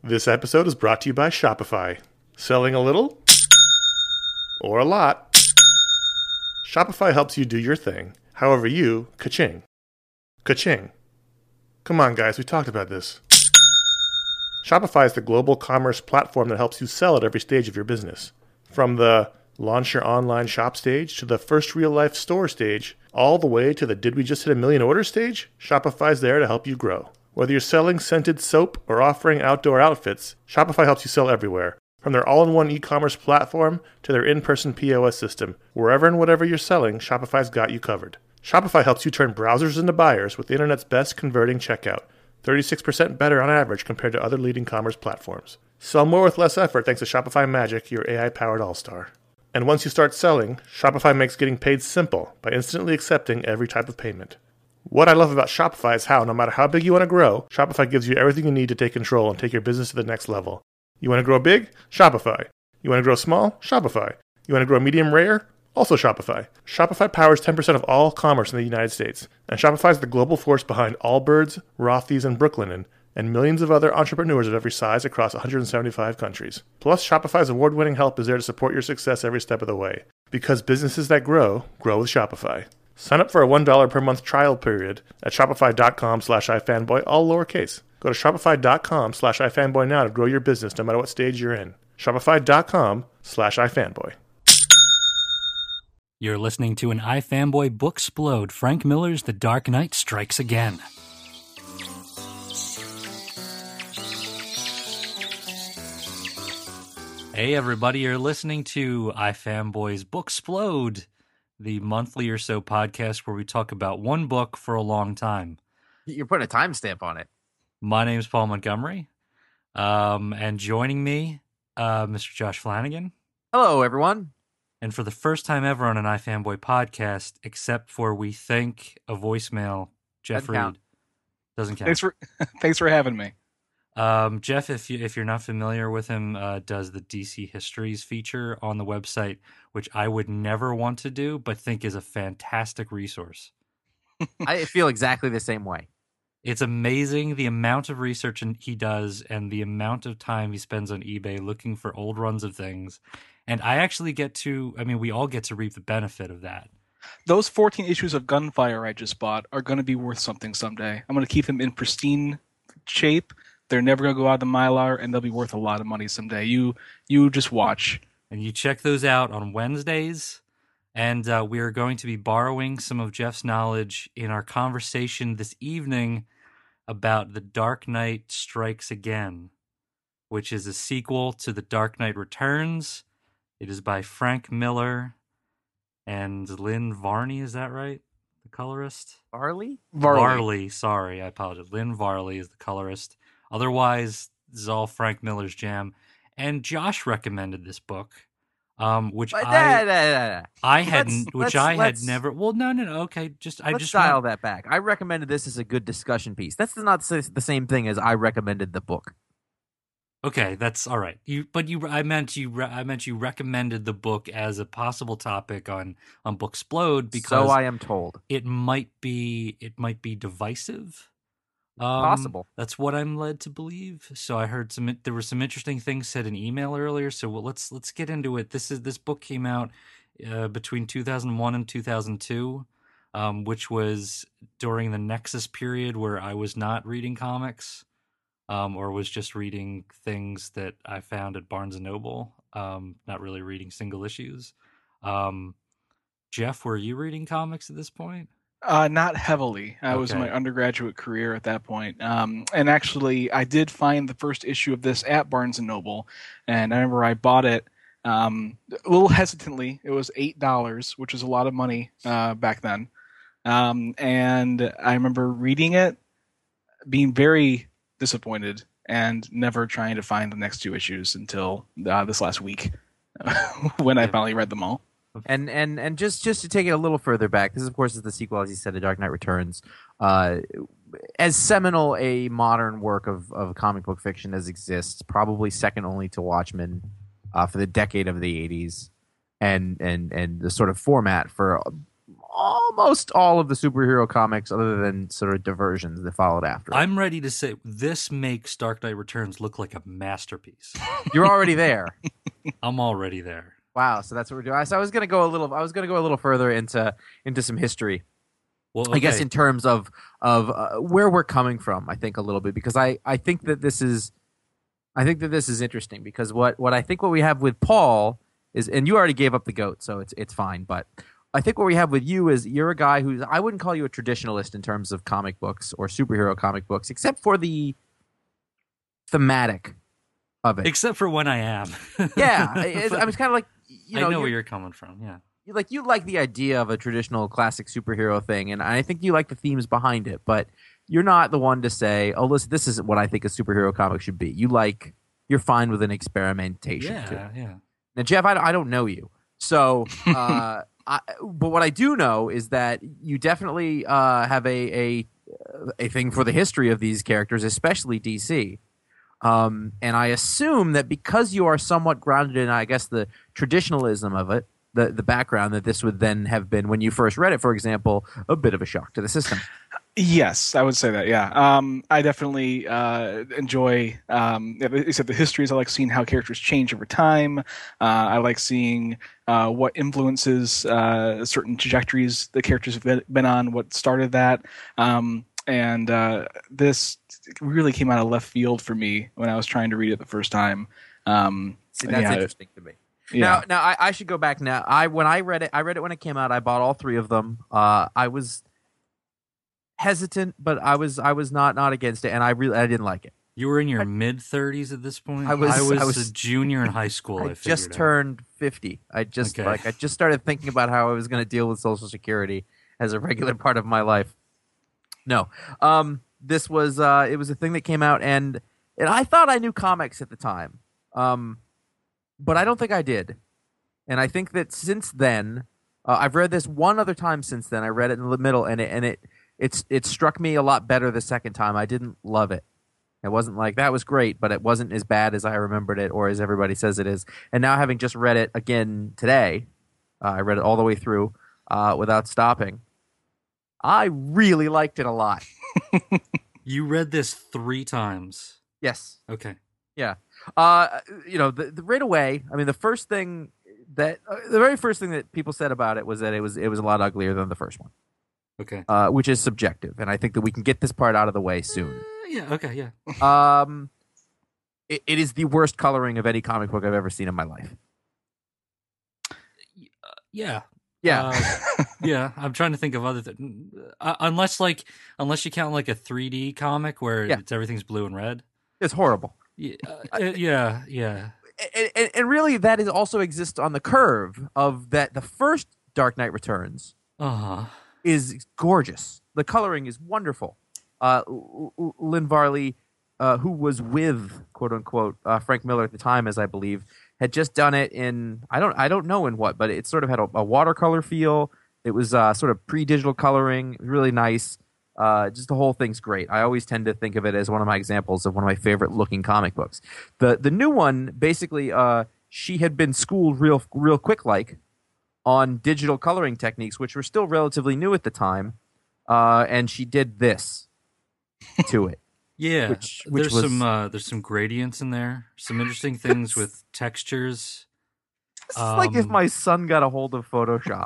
This episode is brought to you by Shopify. Selling a little or a lot, Shopify helps you do your thing, however you ka-ching. Ka-ching. Come on, guys, we talked about this. Shopify is the global commerce platform that helps you sell at every stage of your business. From the launch your online shop stage to the first real-life store stage, all the way to the did we just hit a million orders stage, Shopify's there to help you grow. Whether you're selling scented soap or offering outdoor outfits, Shopify helps you sell everywhere. From their all-in-one e-commerce platform to their in-person POS system, wherever and whatever you're selling, Shopify's got you covered. Shopify helps you turn browsers into buyers with the internet's best converting checkout, 36% better on average compared to other leading commerce platforms. Sell more with less effort thanks to Shopify Magic, your AI-powered all-star. And once you start selling, Shopify makes getting paid simple by instantly accepting every type of payment. What I love about Shopify is how, no matter how big you want to grow, Shopify gives you everything you need to take control and take your business to the next level. You want to grow big? Shopify. You want to grow small? Shopify. You want to grow medium rare? Also Shopify. Shopify powers 10% of all commerce in the United States, and Shopify is the global force behind Allbirds, Rothy's, and Brooklinen, and millions of other entrepreneurs of every size across 175 countries. Plus, Shopify's award-winning help is there to support your success every step of the way. Because businesses that grow with Shopify. Sign up for a $1 per month trial period at shopify.com/ifanboy, all lowercase. Go to shopify.com/ifanboy now to grow your business no matter what stage you're in. Shopify.com/ifanboy. You're listening to an iFanboy Booksplode, Frank Miller's The Dark Knight Strikes Again. Hey everybody, you're listening to iFanboy's Booksplode, the monthly or so podcast where we talk about one book for a long time. You're putting a timestamp on it. My name's Paul Montgomery, and joining me, Mr. Josh Flanagan. Hello, everyone. And for the first time ever on an iFanboy podcast, except for we think a voicemail, Jeff Reed. Doesn't count. Thanks for having me. Jeff, if you're not familiar with him, does the DC Histories feature on the website, which I would never want to do, but think is a fantastic resource. I feel exactly the same way. It's amazing the amount of research he does and the amount of time he spends on eBay looking for old runs of things. And I actually we all get to reap the benefit of that. Those 14 issues of Gunfire I just bought are going to be worth something someday. I'm going to keep them in pristine shape. They're never going to go out of the Mylar, and they'll be worth a lot of money someday. You just watch. And you check those out on Wednesdays. And we are going to be borrowing some of Jeff's knowledge in our conversation this evening about The Dark Knight Strikes Again, which is a sequel to The Dark Knight Returns. It is by Frank Miller and Lynn Varney, is that right? The colorist? Varley, sorry, I apologize. Lynn Varley is the colorist. Otherwise, this is all Frank Miller's jam. And Josh recommended this book, which I had never. Well, no. Okay, let's dial that back. I recommended this as a good discussion piece. That's not the same thing as I recommended the book. Okay, that's all right. I meant you recommended the book as a possible topic on Booksplode because so I am told it might be divisive. Possible. That's what I'm led to believe. So I heard there were some interesting things said in email earlier. So let's get into it. This book came out between 2001 and 2002, which was during the Nexus period where I was not reading comics. Or was just reading things that I found at Barnes & Noble, not really reading single issues. Jeff, were you reading comics at this point? Not heavily. I was in my undergraduate career at that point. And actually, I did find the first issue of this at Barnes & Noble, and I remember I bought it a little hesitantly. It was $8, which was a lot of money back then. And I remember reading it, being very disappointed and never trying to find the next two issues until this last week when I finally read them all. And just to take it a little further back, this of course is the sequel, as you said, to Dark Knight Returns. As seminal a modern work of comic book fiction as exists, probably second only to Watchmen for the decade of the 80s, and the sort of format for almost all of the superhero comics, other than sort of diversions that followed after. I'm ready to say this makes Dark Knight Returns look like a masterpiece. You're already there. I'm already there. Wow, so that's what we're doing. So I was going to go a little further into some history. Well, okay. I guess in terms of where we're coming from, I think a little bit, because I think that this is interesting, because what we have with Paul is, and you already gave up the goat, so it's fine, but I think what we have with you is you're a guy who's, I wouldn't call you a traditionalist in terms of comic books or superhero comic books, except for the thematic of it. Except for when I am. Yeah, I was kind of like, I know where you're coming from. Yeah, you like the idea of a traditional classic superhero thing, and I think you like the themes behind it, but you're not the one to say, "Oh, listen, this isn't what I think a superhero comic should be." You're fine with an experimentation. Yeah. Now, Jeff, I don't know you, so but what I do know is that you definitely have a thing for the history of these characters, especially DC. And I assume that because you are somewhat grounded in, I guess, the traditionalism of it, the background, that this would then have been, when you first read it, for example, a bit of a shock to the system. Yes, I would say that. Yeah, I definitely enjoy. Except the histories, I like seeing how characters change over time. I like seeing what influences certain trajectories the characters have been on, what started that. And this really came out of left field for me when I was trying to read it the first time. See, that's interesting to me. Yeah. Now I should go back. Now, when I read it when it came out. I bought all three of them. I was hesitant, but I was not against it, and I didn't like it. You were in your mid-30s at this point. I was a junior in high school. I just turned 50. I just started thinking about how I was going to deal with Social Security as a regular part of my life. No, this was it was a thing that came out, and I thought I knew comics at the time, but I don't think I did. And I think that since then, I've read this one other time since then. I read it in the middle, and it struck me a lot better the second time. I didn't love it. It wasn't like, that was great, but it wasn't as bad as I remembered it or as everybody says it is. And now, having just read it again today, I read it all the way through without stopping. I really liked it a lot. You read this 3 times. Yes. Okay. Yeah. The right away, I mean, the very first thing that people said about it was that it was a lot uglier than the first one. Okay. Which is subjective, and I think that we can get this part out of the way soon. Yeah. Okay. Yeah. It is the worst coloring of any comic book I've ever seen in my life. Yeah. Yeah. Yeah. I'm trying to think of other things. Unless you count like a 3D comic where everything's blue and red. It's horrible. Yeah. Yeah. And really, that is also exists on the curve of that. The first Dark Knight Returns is gorgeous. The coloring is wonderful. Lynn Varley, who was with quote unquote Frank Miller at the time, as I believe, had just done it in I don't know in what, but it sort of had a watercolor feel. It was sort of pre-digital coloring, really nice. Just the whole thing's great. I always tend to think of it as one of my examples of one of my favorite looking comic books. The new one, basically, she had been schooled real quick on digital coloring techniques, which were still relatively new at the time, and she did this to it. Yeah, which there's some gradients in there, some interesting things with textures. It's like if my son got a hold of Photoshop.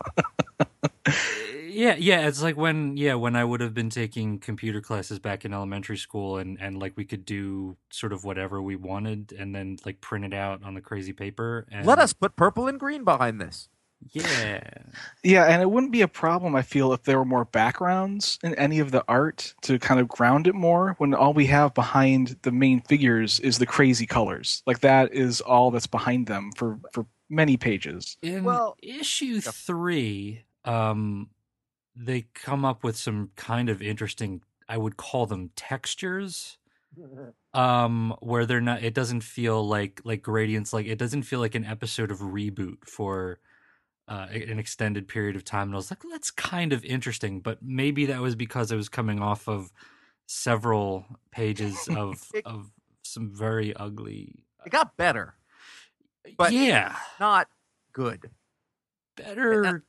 Yeah, it's like when I would have been taking computer classes back in elementary school, and like we could do sort of whatever we wanted, and then like print it out on the crazy paper. And let us put purple and green behind this. Yeah. Yeah, and it wouldn't be a problem, I feel, if there were more backgrounds in any of the art to kind of ground it more, when all we have behind the main figures is the crazy colors. Like, that is all that's behind them for many pages. In issue 3, they come up with some kind of interesting, I would call them textures, where they're not, it doesn't feel like gradients, like it doesn't feel like an episode of Reboot for an extended period of time. And I was like, well, that's kind of interesting, but maybe that was because I was coming off of several pages of some very ugly. It got better, but yeah, not good. Better.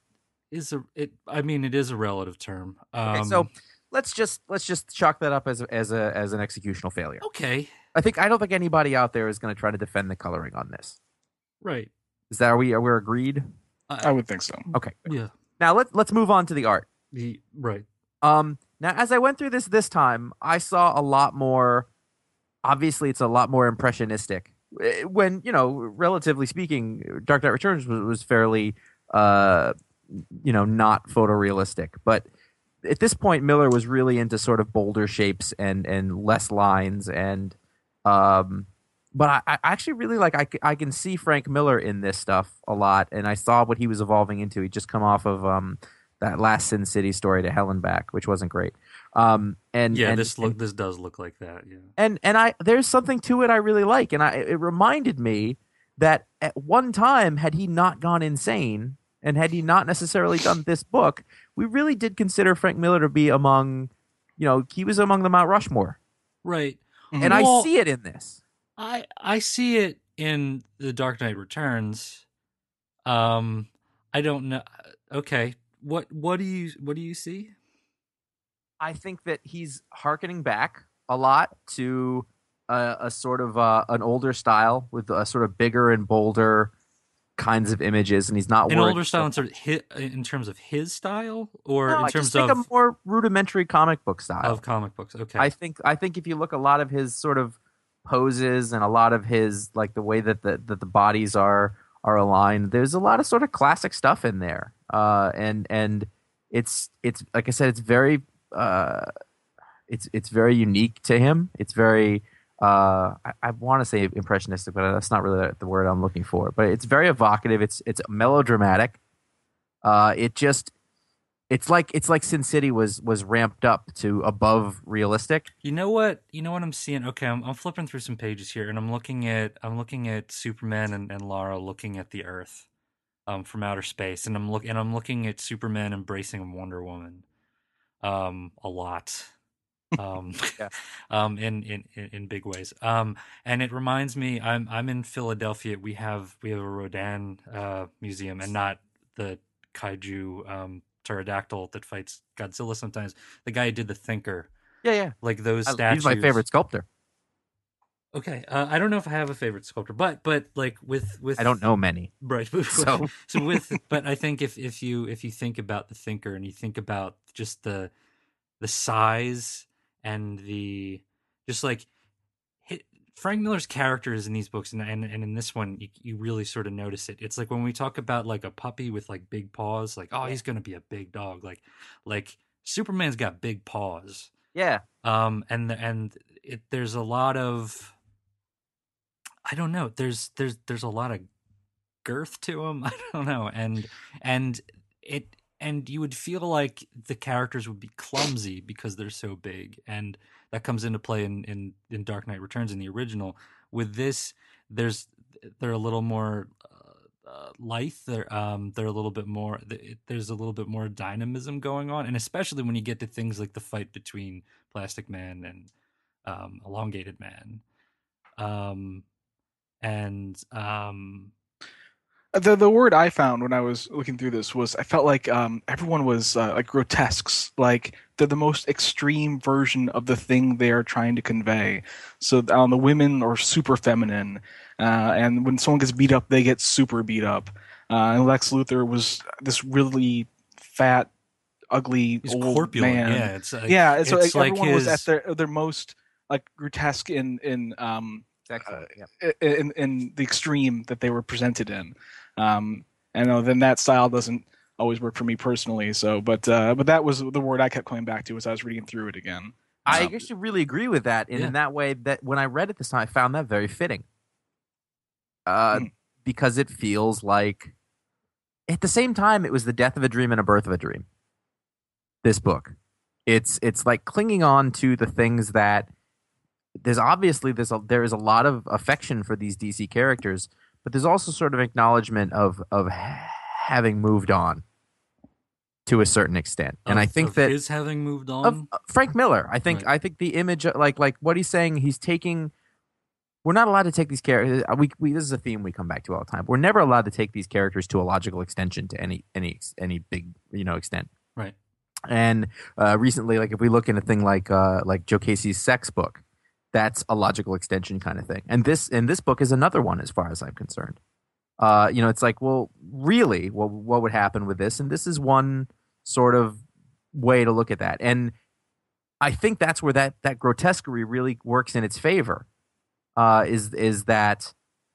I mean, it is a relative term. Okay, so let's just chalk that up as an executional failure. Okay. I don't think anybody out there is going to try to defend the coloring on this. Right. Is that are we agreed? I would think so. Okay. Yeah. Now let's move on to the art. Right. Now as I went through this time, I saw a lot more. Obviously, it's a lot more impressionistic. When, relatively speaking, Dark Knight Returns was fairly, not photorealistic. But at this point, Miller was really into sort of bolder shapes and less lines. And but I actually really I can see Frank Miller in this stuff a lot. And I saw what he was evolving into. He'd just come off of that last Sin City story to Hell and Back, which wasn't great. This does look like that. Yeah. And there's something to it I really like, and it reminded me that at one time, had he not gone insane and had he not necessarily done this book, we really did consider Frank Miller to be among, he was among the Mount Rushmore. Right. And I see it in this. I see it in The Dark Knight Returns. I don't know. Okay. What do you see? I think that he's hearkening back a lot to a sort of an older style with a sort of bigger and bolder kinds of images, and he's not an older style in terms of his style, or in terms of a more rudimentary comic book style of comic books. Okay, I think if you look a lot of his sort of poses and a lot of his like the way that the bodies are aligned, there's a lot of sort of classic stuff in there, and it's like I said, it's very. It's very unique to him. It's very I want to say impressionistic, but that's not really the word I'm looking for. But it's very evocative. It's melodramatic. It's like Sin City was ramped up to above realistic. You know what I'm seeing? Okay, I'm flipping through some pages here, and I'm looking at Superman and Lara looking at the Earth from outer space, and I'm looking at Superman embracing Wonder Woman. A lot, yeah. In big ways. And it reminds me, I'm in Philadelphia. We have a Rodin museum, and not the kaiju pterodactyl that fights Godzilla sometimes. The guy who did the Thinker. Yeah. Like those statues. He's my favorite sculptor. Okay, I don't know if I have a favorite sculptor, but like with I don't know many. Right. But I think if you think about the Thinker and you think about just the size and Frank Miller's characters in these books and in this one you really sort of notice it. It's like when we talk about like a puppy with like big paws, like he's gonna be a big dog. Like Superman's got big paws. Yeah. There's a lot of, I don't know. There's a lot of girth to him. I don't know, and you would feel like the characters would be clumsy because they're so big, and that comes into play in Dark Knight Returns in the original. With this, they're a little more lithe. They're a little bit more. There's a little bit more dynamism going on, and especially when you get to things like the fight between Plastic Man and Elongated Man. The word I found when I was looking through this was I felt like everyone was like grotesques, like they're the most extreme version of the thing they are trying to convey. So the women are super feminine, and when someone gets beat up, they get super beat up. And Lex Luthor was this really fat, ugly He's old corpulent. man. Yeah, it's like everyone was at their most like grotesque in the extreme that they were presented in. And then that style doesn't always work for me personally. So, but that was the word I kept coming back to as I was reading through it again. I actually really agree with that, and in that way, that when I read it this time, I found that very fitting. Because it feels like, at the same time, it was the death of a dream and a birth of a dream. This book, it's like clinging on to the things that there is a lot of affection for these DC characters, but there's also sort of acknowledgement of having moved on to a certain extent. And I think that his having moved on of Frank Miller, I think right. I think the image like what he's saying, he's taking we're not allowed to take these characters. We this is a theme we come back to all the time. We're never allowed to take these characters to a logical extension to any big extent. Right. And recently, like if we look in a thing like Joe Casey's Sex book, that's a logical extension kind of thing. And this book is another one, as far as I'm concerned. It's like, well, really, what would happen with this? And this is one sort of way to look at that. And I think that's where that grotesquerie really works in its favor. Is that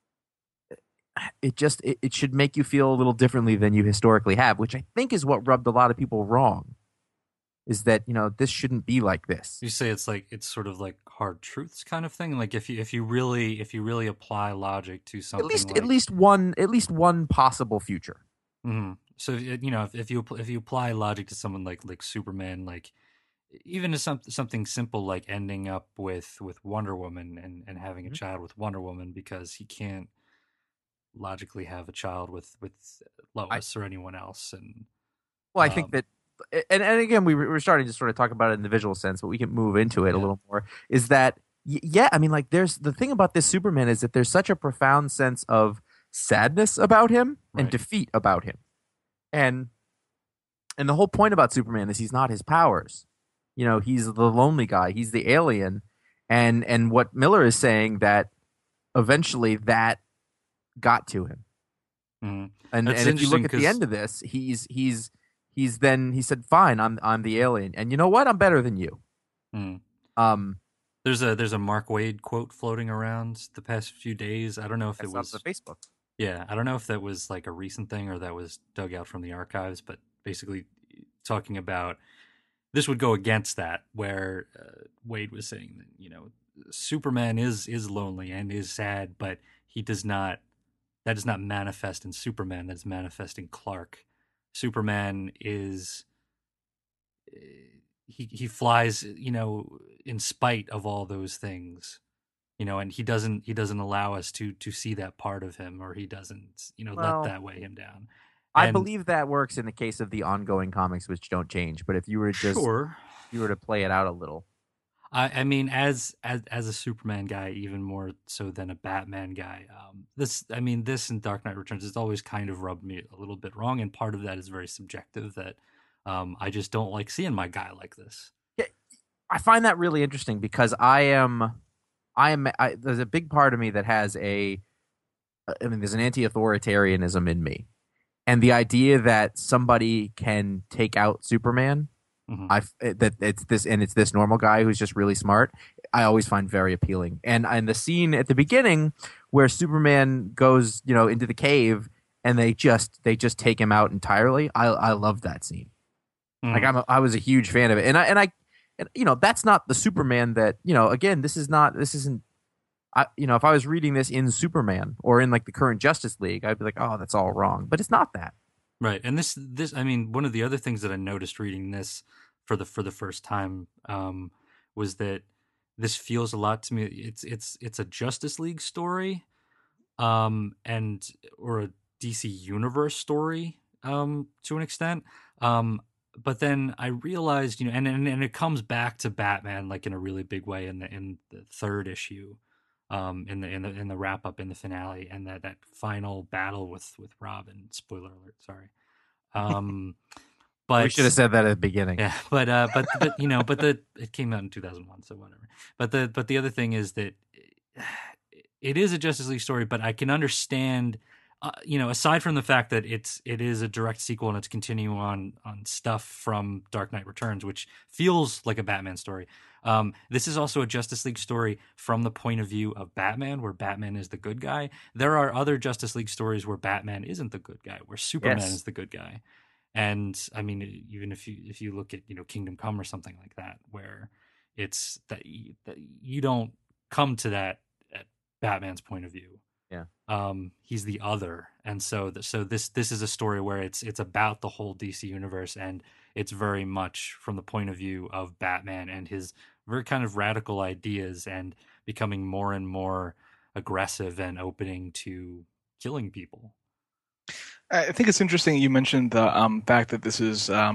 it should make you feel a little differently than you historically have, which I think is what rubbed a lot of people wrong. Is that this shouldn't be like this? You say it's sort of like hard truths kind of thing. Like if you really apply logic to something, at least one possible future. Mm-hmm. So if you apply logic to someone like Superman, like even to something simple like ending up with Wonder Woman and having a child with Wonder Woman, because he can't logically have a child with Lois or anyone else. And I think that, and again, we're starting to sort of talk about it in the visual sense, but we can move into it a little more. Is that I mean, like, there's the thing about this Superman is that there's such a profound sense of sadness about him and defeat about him, and the whole point about Superman is he's not his powers. He's the lonely guy. He's the alien. And what Miller is saying, that eventually that got to him. Mm-hmm. And if you look at the end of this, he said, fine, I'm the alien. And you know what? I'm better than you. Mm. There's a Mark Waid quote floating around the past few days. I don't know if it was on Facebook. Yeah, I don't know if that was like a recent thing or that was dug out from the archives, but basically talking about this would go against that, where Wade was saying that Superman is lonely and is sad, but that does not manifest in Superman. That's manifest in Clark. Superman is he flies in spite of all those things, and he doesn't allow us to see that part of him, or he doesn't let that weigh him down. I believe that works in the case of the ongoing comics, which don't change. But if you were to play it out a little, I mean, as a Superman guy, even more so than a Batman guy, this in Dark Knight Returns has always kind of rubbed me a little bit wrong, and part of that is very subjective. That I just don't like seeing my guy like this. Yeah, I find that really interesting because there's a big part of me that has there's an anti-authoritarianism in me. And the idea that somebody can take out Superman, it's this normal guy who's just really smart, I always find very appealing. And the scene at the beginning where Superman goes, into the cave and they just take him out entirely, I love that scene. Like I was a huge fan of it, and I that's not the Superman that again, this isn't. If I was reading this in Superman or in like the current Justice League, I'd be like, oh, that's all wrong. But it's not that. Right. And this, I mean, one of the other things that I noticed reading this for the first time was that this feels a lot to me. It's a Justice League story, or a DC Universe story, to an extent. But then I realized, and it comes back to Batman like in a really big way in the third issue. In the wrap up, in the finale, and that final battle with Robin. Spoiler alert, sorry. But we should have said that at the beginning. Yeah, but it came out in 2001, so whatever. But the other thing is that it is a Justice League story, but I can understand. Aside from the fact that it is a direct sequel and it's continuing on stuff from Dark Knight Returns, which feels like a Batman story. This is also a Justice League story from the point of view of Batman, where Batman is the good guy. There are other Justice League stories where Batman isn't the good guy, where Superman is the good guy. And I mean, even if you look at Kingdom Come or something like that, where it's that you don't come to that at Batman's point of view. Yeah. He's the other, and so this is a story where it's about the whole DC universe, and it's very much from the point of view of Batman and his very kind of radical ideas, and becoming more and more aggressive and opening to killing people. I think it's interesting you mentioned the fact that this is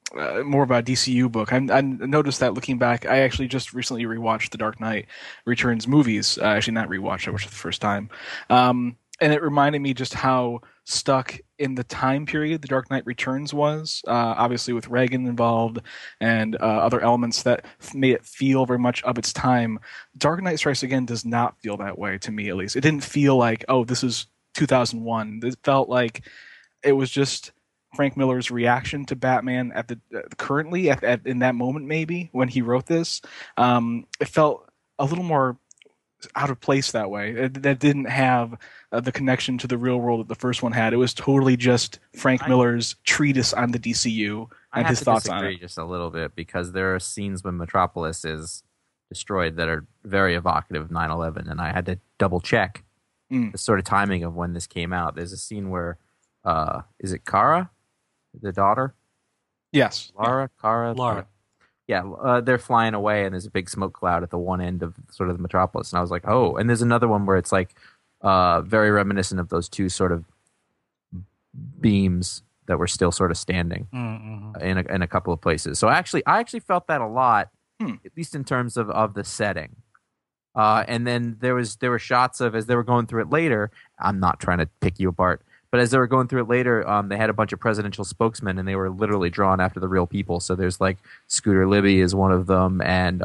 more of a DCU book. I noticed that looking back, I actually just recently rewatched the Dark Knight Returns movies. Actually, not rewatched; I watched it the first time, and it reminded me just how stuck in the time period the Dark Knight Returns was. Obviously, with Reagan involved and other elements that made it feel very much of its time. Dark Knight Strikes Again does not feel that way to me, at least. It didn't feel like, oh, this is 2001. It felt like it was just Frank Miller's reaction to Batman at the currently at in that moment, maybe when he wrote this. It felt a little more out of place that way. That didn't have the connection to the real world that the first one had. It was totally just Frank Miller's treatise on the DCU and his thoughts on it. I have to disagree just a little bit, because there are scenes when Metropolis is destroyed that are very evocative of 9/11, and I had to double check the sort of timing of when this came out. There's a scene where is it Kara, the daughter? Yes. Lara. Yeah, they're flying away, and there's a big smoke cloud at the one end of sort of the Metropolis, and I was like, oh. And there's another one where it's like very reminiscent of those two sort of beams that were still sort of standing in a couple of places. So I actually felt that a lot, at least in terms of the setting. And then there were shots of, as they were going through it later. I'm not trying to pick you apart. But as they were going through it later, they had a bunch of presidential spokesmen, and they were literally drawn after the real people. So there's like Scooter Libby is one of them, and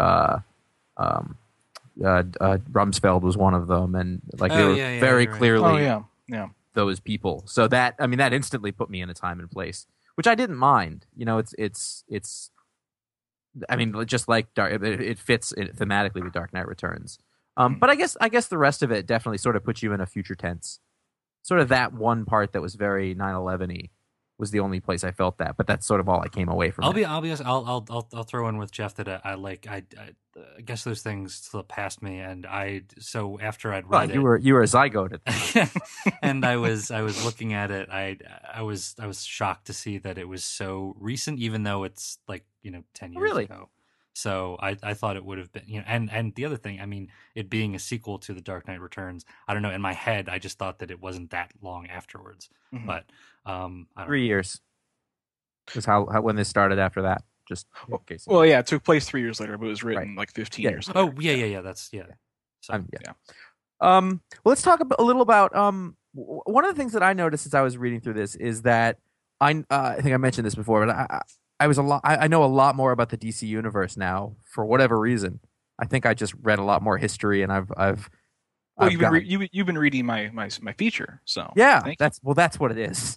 Rumsfeld was one of them, and like they were very clearly those people. So that instantly put me in a time and place, which I didn't mind. You know, it's I mean, just like it fits thematically with Dark Knight Returns. But I guess the rest of it definitely sort of puts you in a future tense. Sort of that one part that was very 9/11-y was the only place I felt that, but that's sort of all I came away from. I'll be honest. I'll throw in with Jeff that I guess those things slipped past me, and so after I'd read you were a zygote at that. And I was looking at it. I was shocked to see that it was so recent, even though it's like 10 years ago. So I thought it would have been, and the other thing, I mean, it being a sequel to The Dark Knight Returns, I don't know, in my head, I just thought that it wasn't that long afterwards. Mm-hmm. But I don't 3 years was how when this started after that. Just in case. Well, yeah, it took place 3 years later, but it was written like 15 years later. Oh, yeah. That's, yeah. So, Well, let's talk a little about one of the things that I noticed as I was reading through this is that I think I mentioned this before, but I know a lot more about the DC universe now for whatever reason. I think I just read a lot more history, and you've been reading my feature, so that's what it is.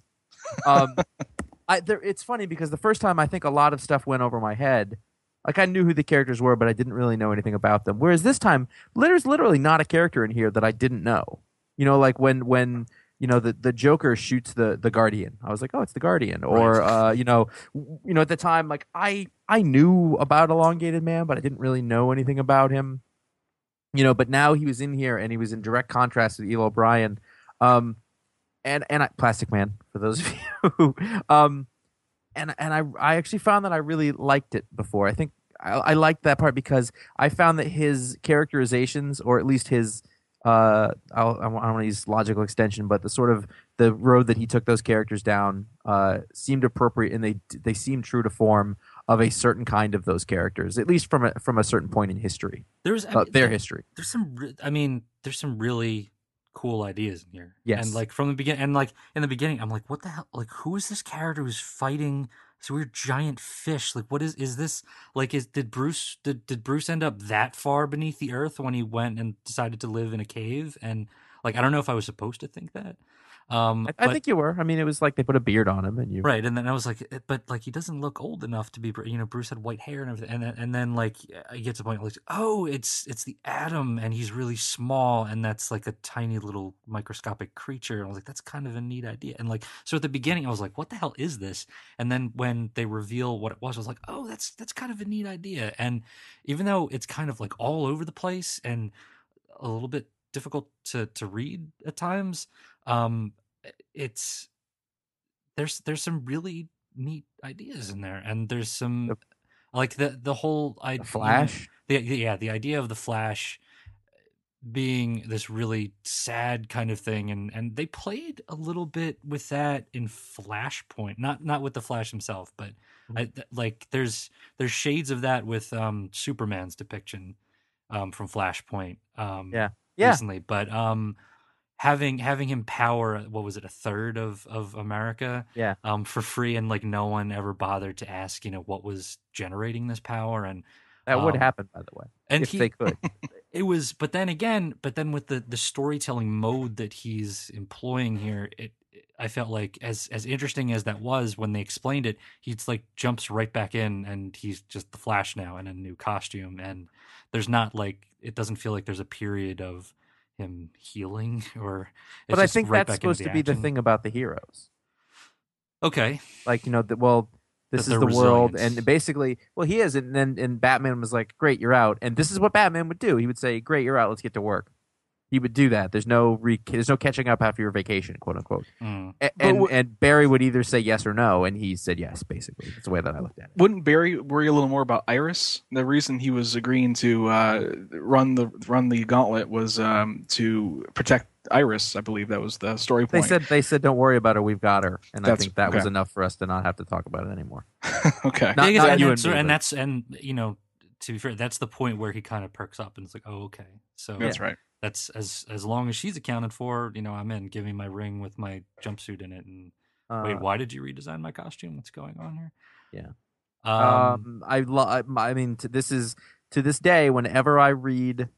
It's funny because the first time I think a lot of stuff went over my head. Like I knew who the characters were, but I didn't really know anything about them. Whereas this time, there's literally not a character in here that I didn't know. You know, like when the Joker shoots the Guardian. I was like, oh, it's the Guardian. Or at the time, like I knew about Elongated Man, but I didn't really know anything about him. But now he was in here, and he was in direct contrast with Eel O'Brien, and Plastic Man, for those of you who, and I actually found that I really liked it before. I think I liked that part because I found that his characterizations, or at least his I don't want to use logical extension, but the road that he took those characters down seemed appropriate, and they seemed true to form of a certain kind of those characters, at least from a certain point in history. Their history. There's some really cool ideas in here. Yes, and like from the beginning, and like in the beginning, I'm like, what the hell? Like, who is this character who's fighting this weird giant fish? Like, what is this? Like, did Bruce end up that far beneath the earth when he went and decided to live in a cave? And like, I don't know if I was supposed to think that. I think you were. I mean, it was like they put a beard on him, and you right. And then I was like, but like he doesn't look old enough to be. Bruce had white hair and everything. And then like I get to the point like, oh, it's the Atom, and he's really small, and that's like a tiny little microscopic creature. And I was like, that's kind of a neat idea. And like, so at the beginning, I was like, what the hell is this? And then when they reveal what it was, I was like, oh, that's kind of a neat idea. And even though it's kind of like all over the place and a little bit difficult to read at times, there's some really neat ideas in there, and there's some like the whole idea, Flash. The idea of the Flash being this really sad kind of thing, and they played a little bit with that in Flashpoint, not with the Flash himself, but like there's shades of that with Superman's depiction from Flashpoint Yeah. recently, but having him power, what was it, a third of America, Yeah. for free, and like no one ever bothered to ask, what was generating this power, and That would happen, by the way, and if they could. It was, but then with the storytelling mode that he's employing here, I felt like as interesting as that was when they explained it, he's like jumps right back in, and he's just the Flash now in a new costume, and there's not like, it doesn't feel like there's a period of him healing, or But I think that's supposed to be the thing about the heroes. Okay, like this is they're the world, resilient. and basically, he is, and then Batman was like, "Great, you're out," and this is what Batman would do. He would say, "Great, you're out. Let's get to work." He would do that. There's no catching up after your vacation, quote unquote. And Barry would either say yes or no, and he said yes. Basically, that's the way that I looked at it. Wouldn't Barry worry a little more about Iris? The reason he was agreeing to run the gauntlet was to protect Iris. I believe that was the story point. They said don't worry about her, we've got her, and I think that was okay. enough for us to not have to talk about it anymore. Okay, Not you and me, to be fair, that's the point where he kind of perks up and it's like, oh, okay, so that's right. That's as long as she's accounted for, I'm in. Give me my ring with my jumpsuit in it. And wait, why did you redesign my costume? What's going on here? Yeah. I mean, to this day, whenever I read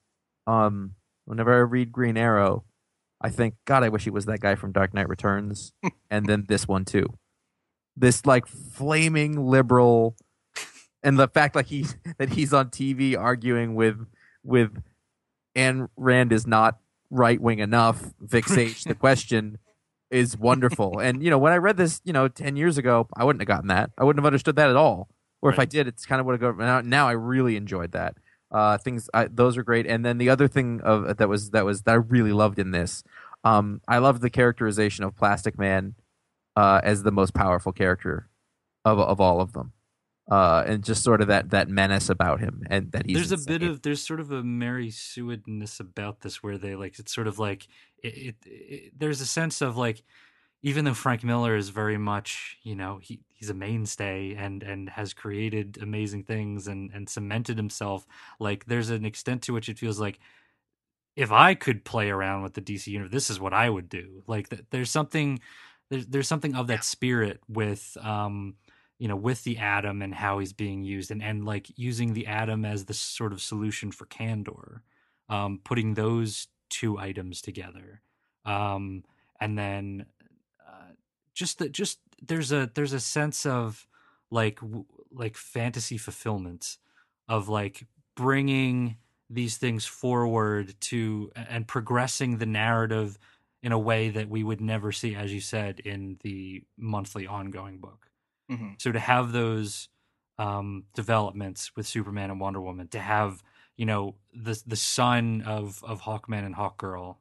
Green Arrow, I think, God, I wish he was that guy from Dark Knight Returns, and then this one too. This like flaming liberal, and the fact that he's on TV arguing with Ayn Rand is not right wing enough. Fixate the question is wonderful. And when I read this, 10 years ago, I wouldn't have gotten that. I wouldn't have understood that at all. Or if I did, it's kind of what I go. Now I really enjoyed that. Those are great. And then the other thing that I really loved in this, I loved the characterization of Plastic Man as the most powerful character of all of them. And just sort of that menace about him, and that he's there's sort of a Mary Sue-ness about this, where they like, it's sort of like there's a sense of like, even though Frank Miller is very much, he's a mainstay and has created amazing things and cemented himself, like there's an extent to which it feels like, if I could play around with the DC universe, this is what I would do. Like there's something of that spirit with with the Atom and how he's being used, and like using the Atom as the sort of solution for Kandor, putting those two items together, and then there's a sense of like fantasy fulfillment, of like bringing these things forward to and progressing the narrative in a way that we would never see, as you said, in the monthly ongoing book. Mm-hmm. So to have those developments with Superman and Wonder Woman, to have the son of Hawkman and Hawkgirl,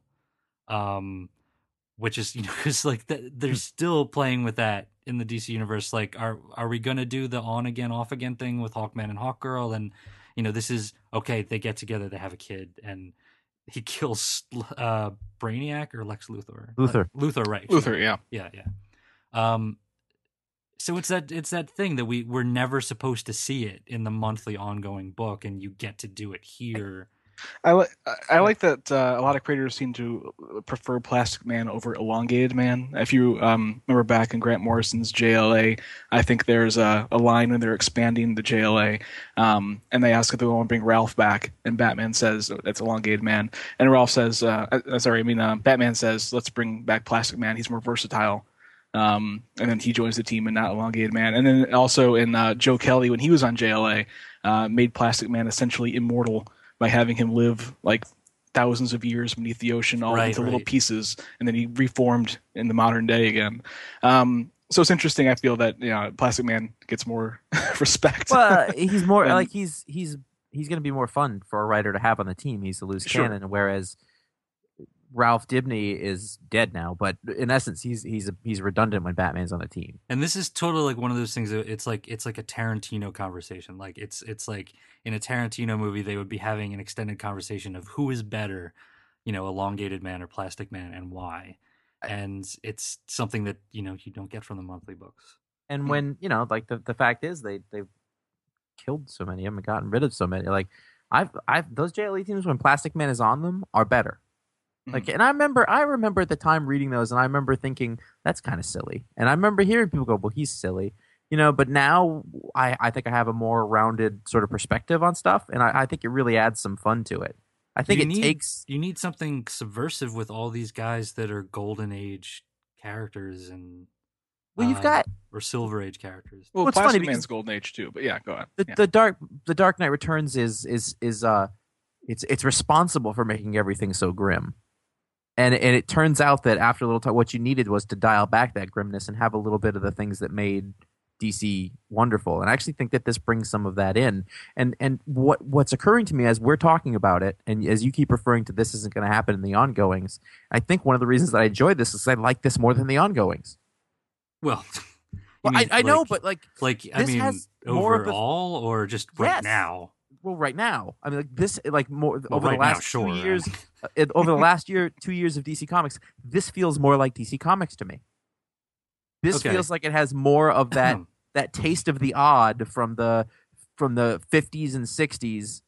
which is because like they're still playing with that in the DC universe. Like, are we gonna do the on again off again thing with Hawkman and Hawkgirl? And this is okay. They get together, they have a kid, and he kills Brainiac or Lex Luthor. Luthor, right? Luthor, yeah. So it's that thing that we're never supposed to see it in the monthly ongoing book, and you get to do it here. I like that a lot of creators seem to prefer Plastic Man over Elongated Man. If you remember back in Grant Morrison's JLA, I think there's a line when they're expanding the JLA, and they ask if they want to bring Ralph back, and Batman says that's Elongated Man, and Ralph says, Batman says, let's bring back Plastic Man. He's more versatile. And then he joins the team and not Elongated Man. And then also in Joe Kelly, when he was on JLA, made Plastic Man essentially immortal by having him live like thousands of years beneath the ocean, all into little pieces, and then he reformed in the modern day again. So it's interesting. I feel that Plastic Man gets more respect. Well, he's more like he's going to be more fun for a writer to have on the team. He's a loose cannon, whereas Ralph Dibny is dead now, but in essence, he's redundant when Batman's on the team. And this is totally like one of those things. It's like a Tarantino conversation. Like it's like in a Tarantino movie, they would be having an extended conversation of who is better, Elongated Man or Plastic Man, and why. And it's something that you don't get from the monthly books. And when like the fact is they've killed so many of them and gotten rid of so many. Like I've those JLE teams when Plastic Man is on them are better. Like, and I remember at the time reading those, and I remember thinking that's kind of silly. And I remember hearing people go, "Well, he's silly," But now I think I have a more rounded sort of perspective on stuff, and I think it really adds some fun to it. I think you need something subversive with all these guys that are Golden Age characters and you've got or Silver Age characters. Well, Plastic Man's Golden Age too, but yeah, go on. The Dark Knight Returns is it's responsible for making everything so grim. And it turns out that after a little time, what you needed was to dial back that grimness and have a little bit of the things that made DC wonderful. And I actually think that this brings some of that in. And what's occurring to me as we're talking about it, and as you keep referring to this isn't going to happen in the ongoings, I think one of the reasons that I enjoy this is I like this more than the ongoings. Well, I know, but overall or just right now? Well, right now, I mean, like this, like more well, over right the last now, 2 years, over the last 2 years of DC Comics, this feels more like DC Comics to me. This feels like it has more of that taste of the odd from the 50s and 60s,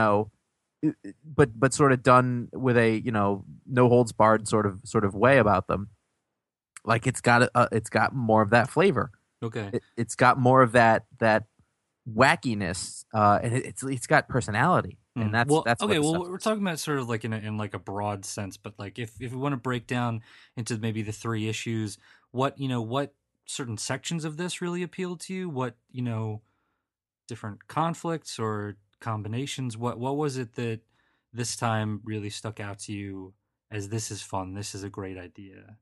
but sort of done with a no holds barred sort of way about them. Like it's got more of that flavor. Okay, it's got more of that wackiness, and it's got personality, and that's okay. Well, we're talking about sort of like in like a broad sense, but like if we want to break down into maybe the 3 issues, what certain sections of this really appealed to you? What different conflicts or combinations? What was it that this time really stuck out to you as this is fun? This is a great idea.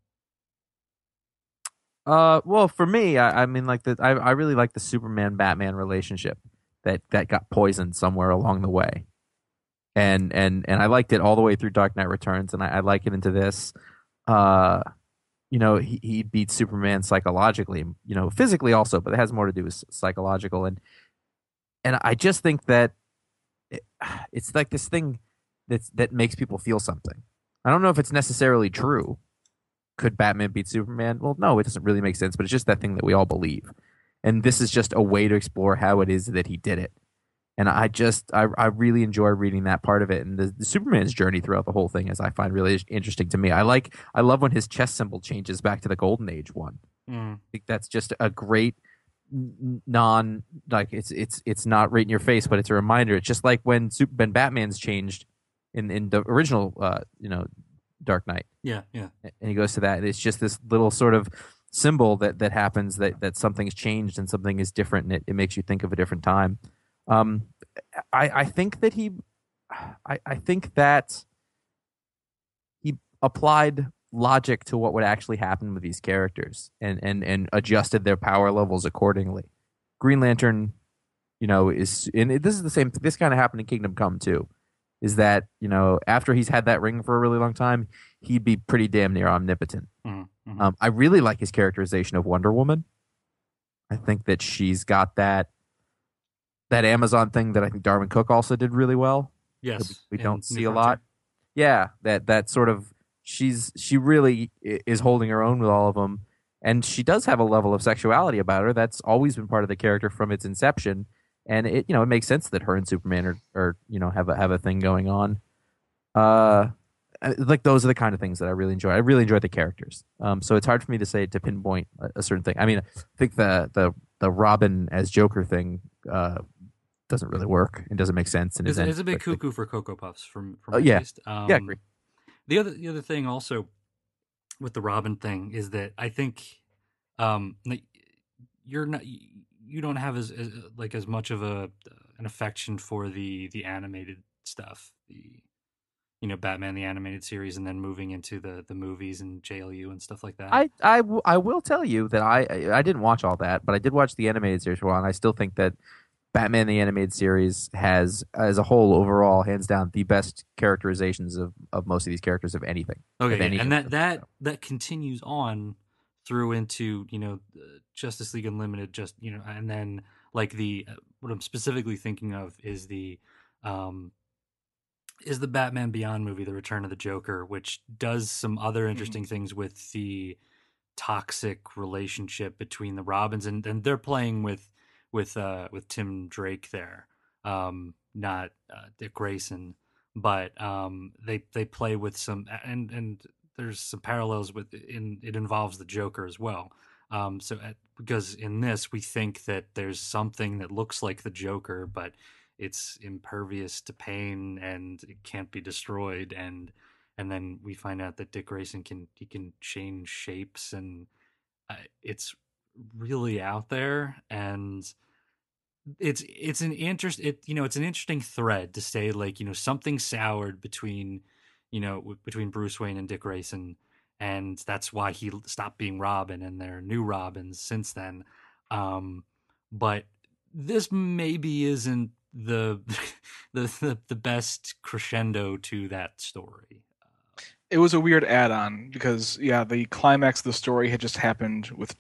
Well, for me, I mean, like I really like the Superman-Batman relationship that got poisoned somewhere along the way, and I liked it all the way through Dark Knight Returns, and I like it into this. He beats Superman psychologically, physically also, but it has more to do with psychological, and I just think that it's like this thing that makes people feel something. I don't know if it's necessarily true. Could Batman beat Superman? Well, no, it doesn't really make sense, but it's just that thing that we all believe. And this is just a way to explore how it is that he did it. And I really enjoy reading that part of it. And the Superman's journey throughout the whole thing is I find really interesting to me. I love when his chest symbol changes back to the Golden Age one. I think that's just a great it's not right in your face, but it's a reminder. It's just like when Batman's changed in the original Dark Knight. Yeah. And he goes to that. And it's just this little sort of symbol that happens that something's changed and something is different, and it makes you think of a different time. I think that he applied logic to what would actually happen with these characters and adjusted their power levels accordingly. Green Lantern, this is the same. This kind of happened in Kingdom Come too. Is that, after he's had that ring for a really long time, he'd be pretty damn near omnipotent. Mm-hmm. I really like his characterization of Wonder Woman. I think that she's got that Amazon thing that I think Darwin Cook also did really well. Yes. We don't see a lot. Yeah, that sort of, she really is holding her own with all of them. And she does have a level of sexuality about her. That's always been part of the character from its inception. And it makes sense that her and Superman are have a thing going on. Like those are the kind of things that I really enjoy. I really enjoy the characters. So it's hard for me to pinpoint a certain thing. I mean, I think the Robin as Joker thing doesn't really work. It doesn't make sense. And it's a bit cuckoo for Cocoa Puffs from my taste. Yeah, I agree. The other thing also with the Robin thing is that I think you don't have as much of an affection for the animated stuff, Batman the animated series, and then moving into the movies and JLU and stuff like that. I will tell you that I didn't watch all that, but I did watch the animated series for a while, and I still think that Batman the Animated Series has, as a whole, overall, hands down, the best characterizations of most of these characters of anything. Okay, of any and of them. that continues on through into Justice League Unlimited, and then like what I'm specifically thinking of um is the Batman Beyond movie, The Return of the Joker, which does some other interesting things with the toxic relationship between the Robins, and they're playing with Tim Drake there, not Dick Grayson, but they play with some, and there's some parallels it involves the Joker as well. Because in this we think that there's something that looks like the Joker, but it's impervious to pain and it can't be destroyed, and then we find out that Dick Grayson can change shapes, and it's really out there, and it's an it's an interesting thread to say, like, something soured between between Bruce Wayne and Dick Grayson, and that's why he stopped being Robin, and there are new Robins since then. But this maybe isn't the the best crescendo to that story. It was a weird add-on because, yeah, the climax of the story had just happened with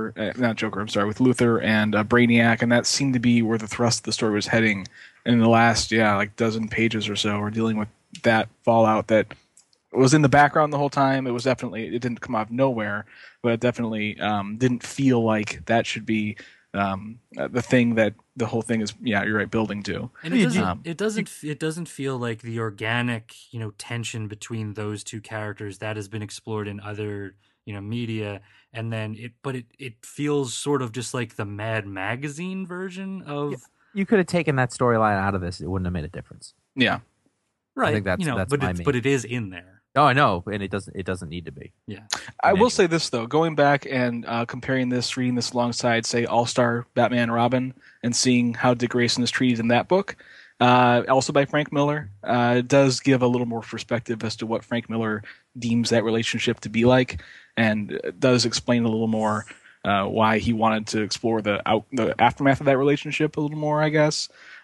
with Luthor and Brainiac, and that seemed to be where the thrust of the story was heading. And in the last, like dozen pages or so, we're dealing with that fallout that was in the background the whole time. It didn't come out of nowhere, but it definitely didn't feel like that should be the thing that the whole thing is, you're right, building to. And it doesn't feel like the organic tension between those two characters that has been explored in other media, and then it feels sort of just like the Mad Magazine version of. You could have taken that storyline out of this; it wouldn't have made a difference. Yeah, right. I think that's but it is in there. Oh, I know, and it doesn't need to be. Yeah. I will say this, though. Going back and comparing this, reading this alongside, say, All-Star Batman and Robin, and seeing how Dick Grayson is treated in that book, also by Frank Miller, does give a little more perspective as to what Frank Miller deems that relationship to be like, and does explain a little more why he wanted to explore the aftermath of that relationship a little more, I guess.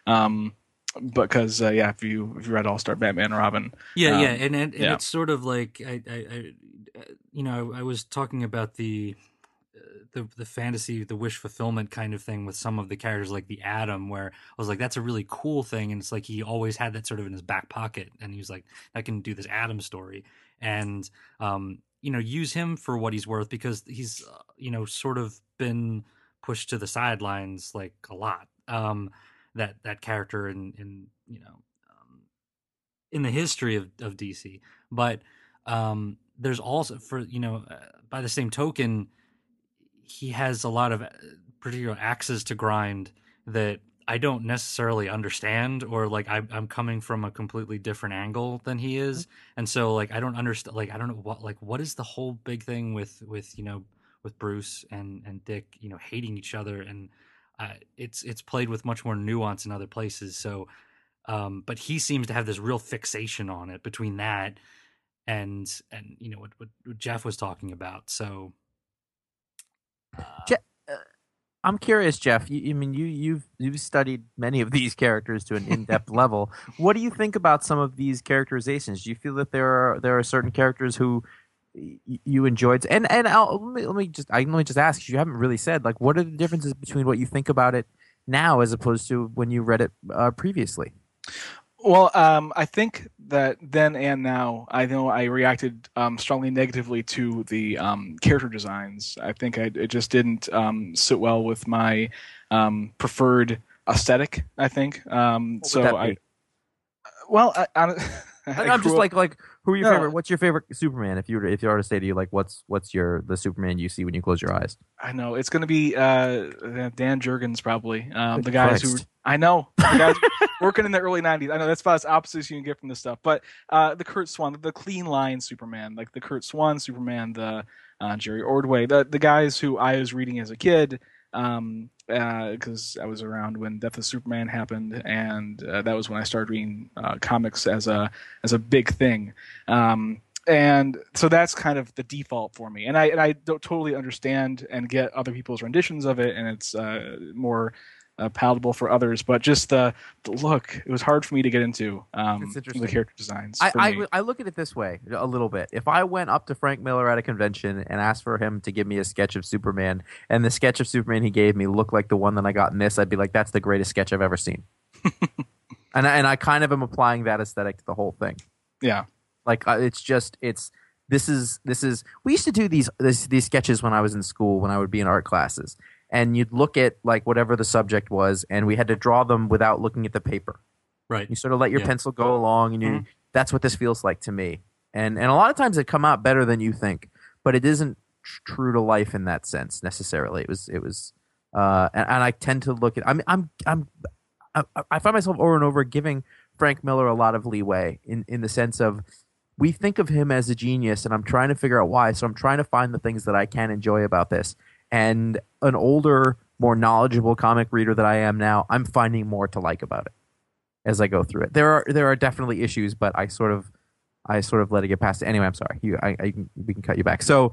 Because if you read All Star Batman and Robin, and it's sort of like I was talking about the fantasy, the wish fulfillment kind of thing with some of the characters, like the Atom, where I was like, that's a really cool thing, and it's like he always had that sort of in his back pocket, and he was like, I can do this Atom story, and use him for what he's worth, because he's sort of been pushed to the sidelines like a lot. That character in the history of DC, but there's also, for by the same token, he has a lot of particular axes to grind that I don't necessarily understand, or like I'm coming from a completely different angle than he is, and so like I don't understand, like I don't know what is the whole big thing with Bruce and Dick hating each other, and it's played with much more nuance in other places. So, but he seems to have this real fixation on it between that and what Jeff was talking about. So, I'm curious, Jeff. You've studied many of these characters to an in-depth level. What do you think about some of these characterizations? Do you feel that there are certain characters who you enjoyed, and let me just ask, because you haven't really said, like, what are the differences between what you think about it now as opposed to when you read it previously? Well, I think that then and now, I know I reacted strongly negatively to the character designs. I think it just didn't sit well with my preferred aesthetic, I think. I'm just like, who are your favorite? What's your favorite Superman? If you were to say to you, like, what's the Superman you see when you close your eyes? I know it's going to be Dan Jurgens, probably. The guys who working in the early '90s. I know that's about as opposite as you can get from this stuff. But the Kurt Swan, the clean line Superman, like the Kurt Swan Superman, the Jerry Ordway, the guys who I was reading as a kid. Because I was around when Death of Superman happened, and that was when I started reading comics as a big thing, and so that's kind of the default for me. And I don't totally understand and get other people's renditions of it, and it's more palatable for others. But just the look, it was hard for me to get into It's interesting. the character designs. I look at it this way a little bit. If I went up to Frank Miller at a convention and asked for him to give me a sketch of Superman, and the sketch of Superman he gave me looked like the one that I got in this, I'd be like, that's the greatest sketch I've ever seen. and I kind of am applying that aesthetic to the whole thing. Yeah. Like this is we used to do these sketches when I was in school, when I would be in art classes, and you'd look at like whatever the subject was, and we had to draw them without looking at the paper. Right. You sort of let your pencil go along, and that's what this feels like to me. And a lot of times it come out better than you think, but it isn't true to life in that sense necessarily. It was and I tend to look at I find myself over and over giving Frank Miller a lot of leeway in the sense of, we think of him as a genius, and I'm trying to figure out why. So I'm trying to find the things that I can enjoy about this. And an older, more knowledgeable comic reader that I am now, I'm finding more to like about it as I go through it. There are definitely issues, but I sort of let it get past it. Anyway, I'm sorry. We can cut you back. So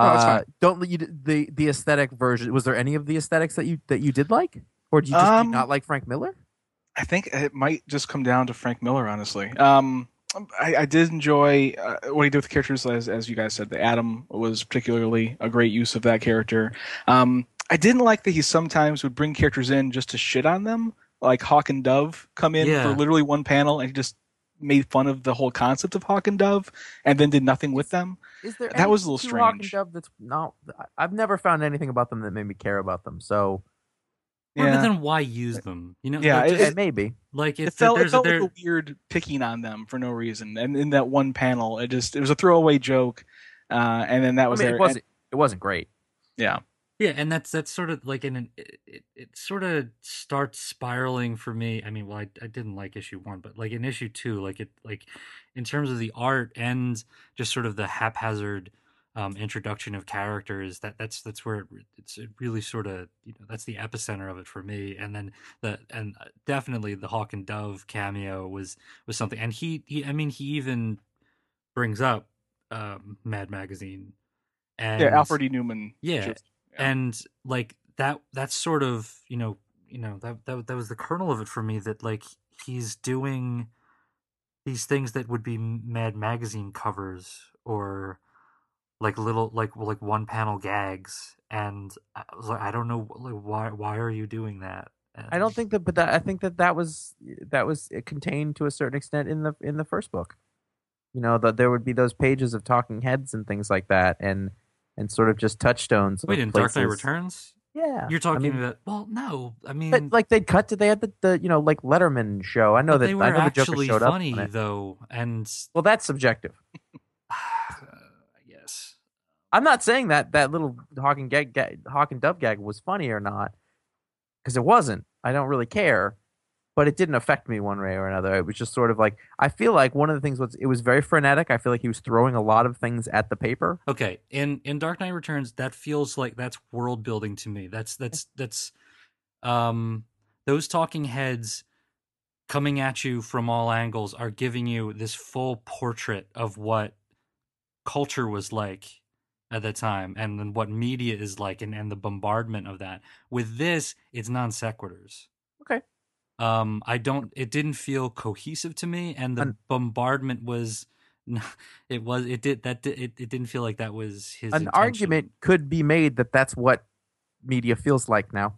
the aesthetic version. Was there any of the aesthetics that you did like, or did you just not like Frank Miller? I think it might just come down to Frank Miller, honestly. I did enjoy what he did with the characters, as you guys said. The Atom was particularly a great use of that character. I didn't like that he sometimes would bring characters in just to shit on them, like Hawk and Dove come in for literally one panel, and he just made fun of the whole concept of Hawk and Dove, and then did nothing with them. That was a little strange. Hawk and Dove that's not. I've never found anything about them that made me care about them. So. Yeah. But then why use them? You know, yeah, it maybe. Like it felt like a weird picking on them for no reason. And in that one panel, it was a throwaway joke, and then that was there. It wasn't great. Yeah, yeah, and that's sort of like it sort of starts spiraling for me. I mean, well, I didn't like issue 1, but like in issue 2, like in terms of the art and just sort of the haphazard introduction of characters, that's where it really sort of, that's the epicenter of it for me. And then definitely the Hawk and Dove cameo was something. And he even brings up Mad Magazine and Alfred E. Newman. And like that's sort of that was the kernel of it for me, that like he's doing these things that would be Mad Magazine covers, or like little like one panel gags, and I was like, I don't know, like why are you doing that? And I don't think that, but I think that was contained to a certain extent in the first book. That there would be those pages of talking heads and things like that, and sort of just touchstones. Wait, in Dark Knight Returns? Yeah, you're talking about. Well, no, I mean, they'd cut to, they had the like Letterman show. I know that they were the Joker actually showed funny up though, and well, that's subjective. Yes, I'm not saying that little Hawk and Dove gag was funny or not, because it wasn't. I don't really care, but it didn't affect me one way or another. It was just sort of like, I feel like one of the things was, it was very frenetic. I feel like he was throwing a lot of things at the paper. Okay, in Dark Knight Returns, that feels like that's world building to me. That's those talking heads coming at you from all angles are giving you this full portrait of what culture was like at that time, and then what media is like, and the bombardment of that. With this, it's non sequiturs. Okay. It didn't feel cohesive to me, and the bombardment was, it didn't feel like that was his an intention. Argument could be made that that's what media feels like now.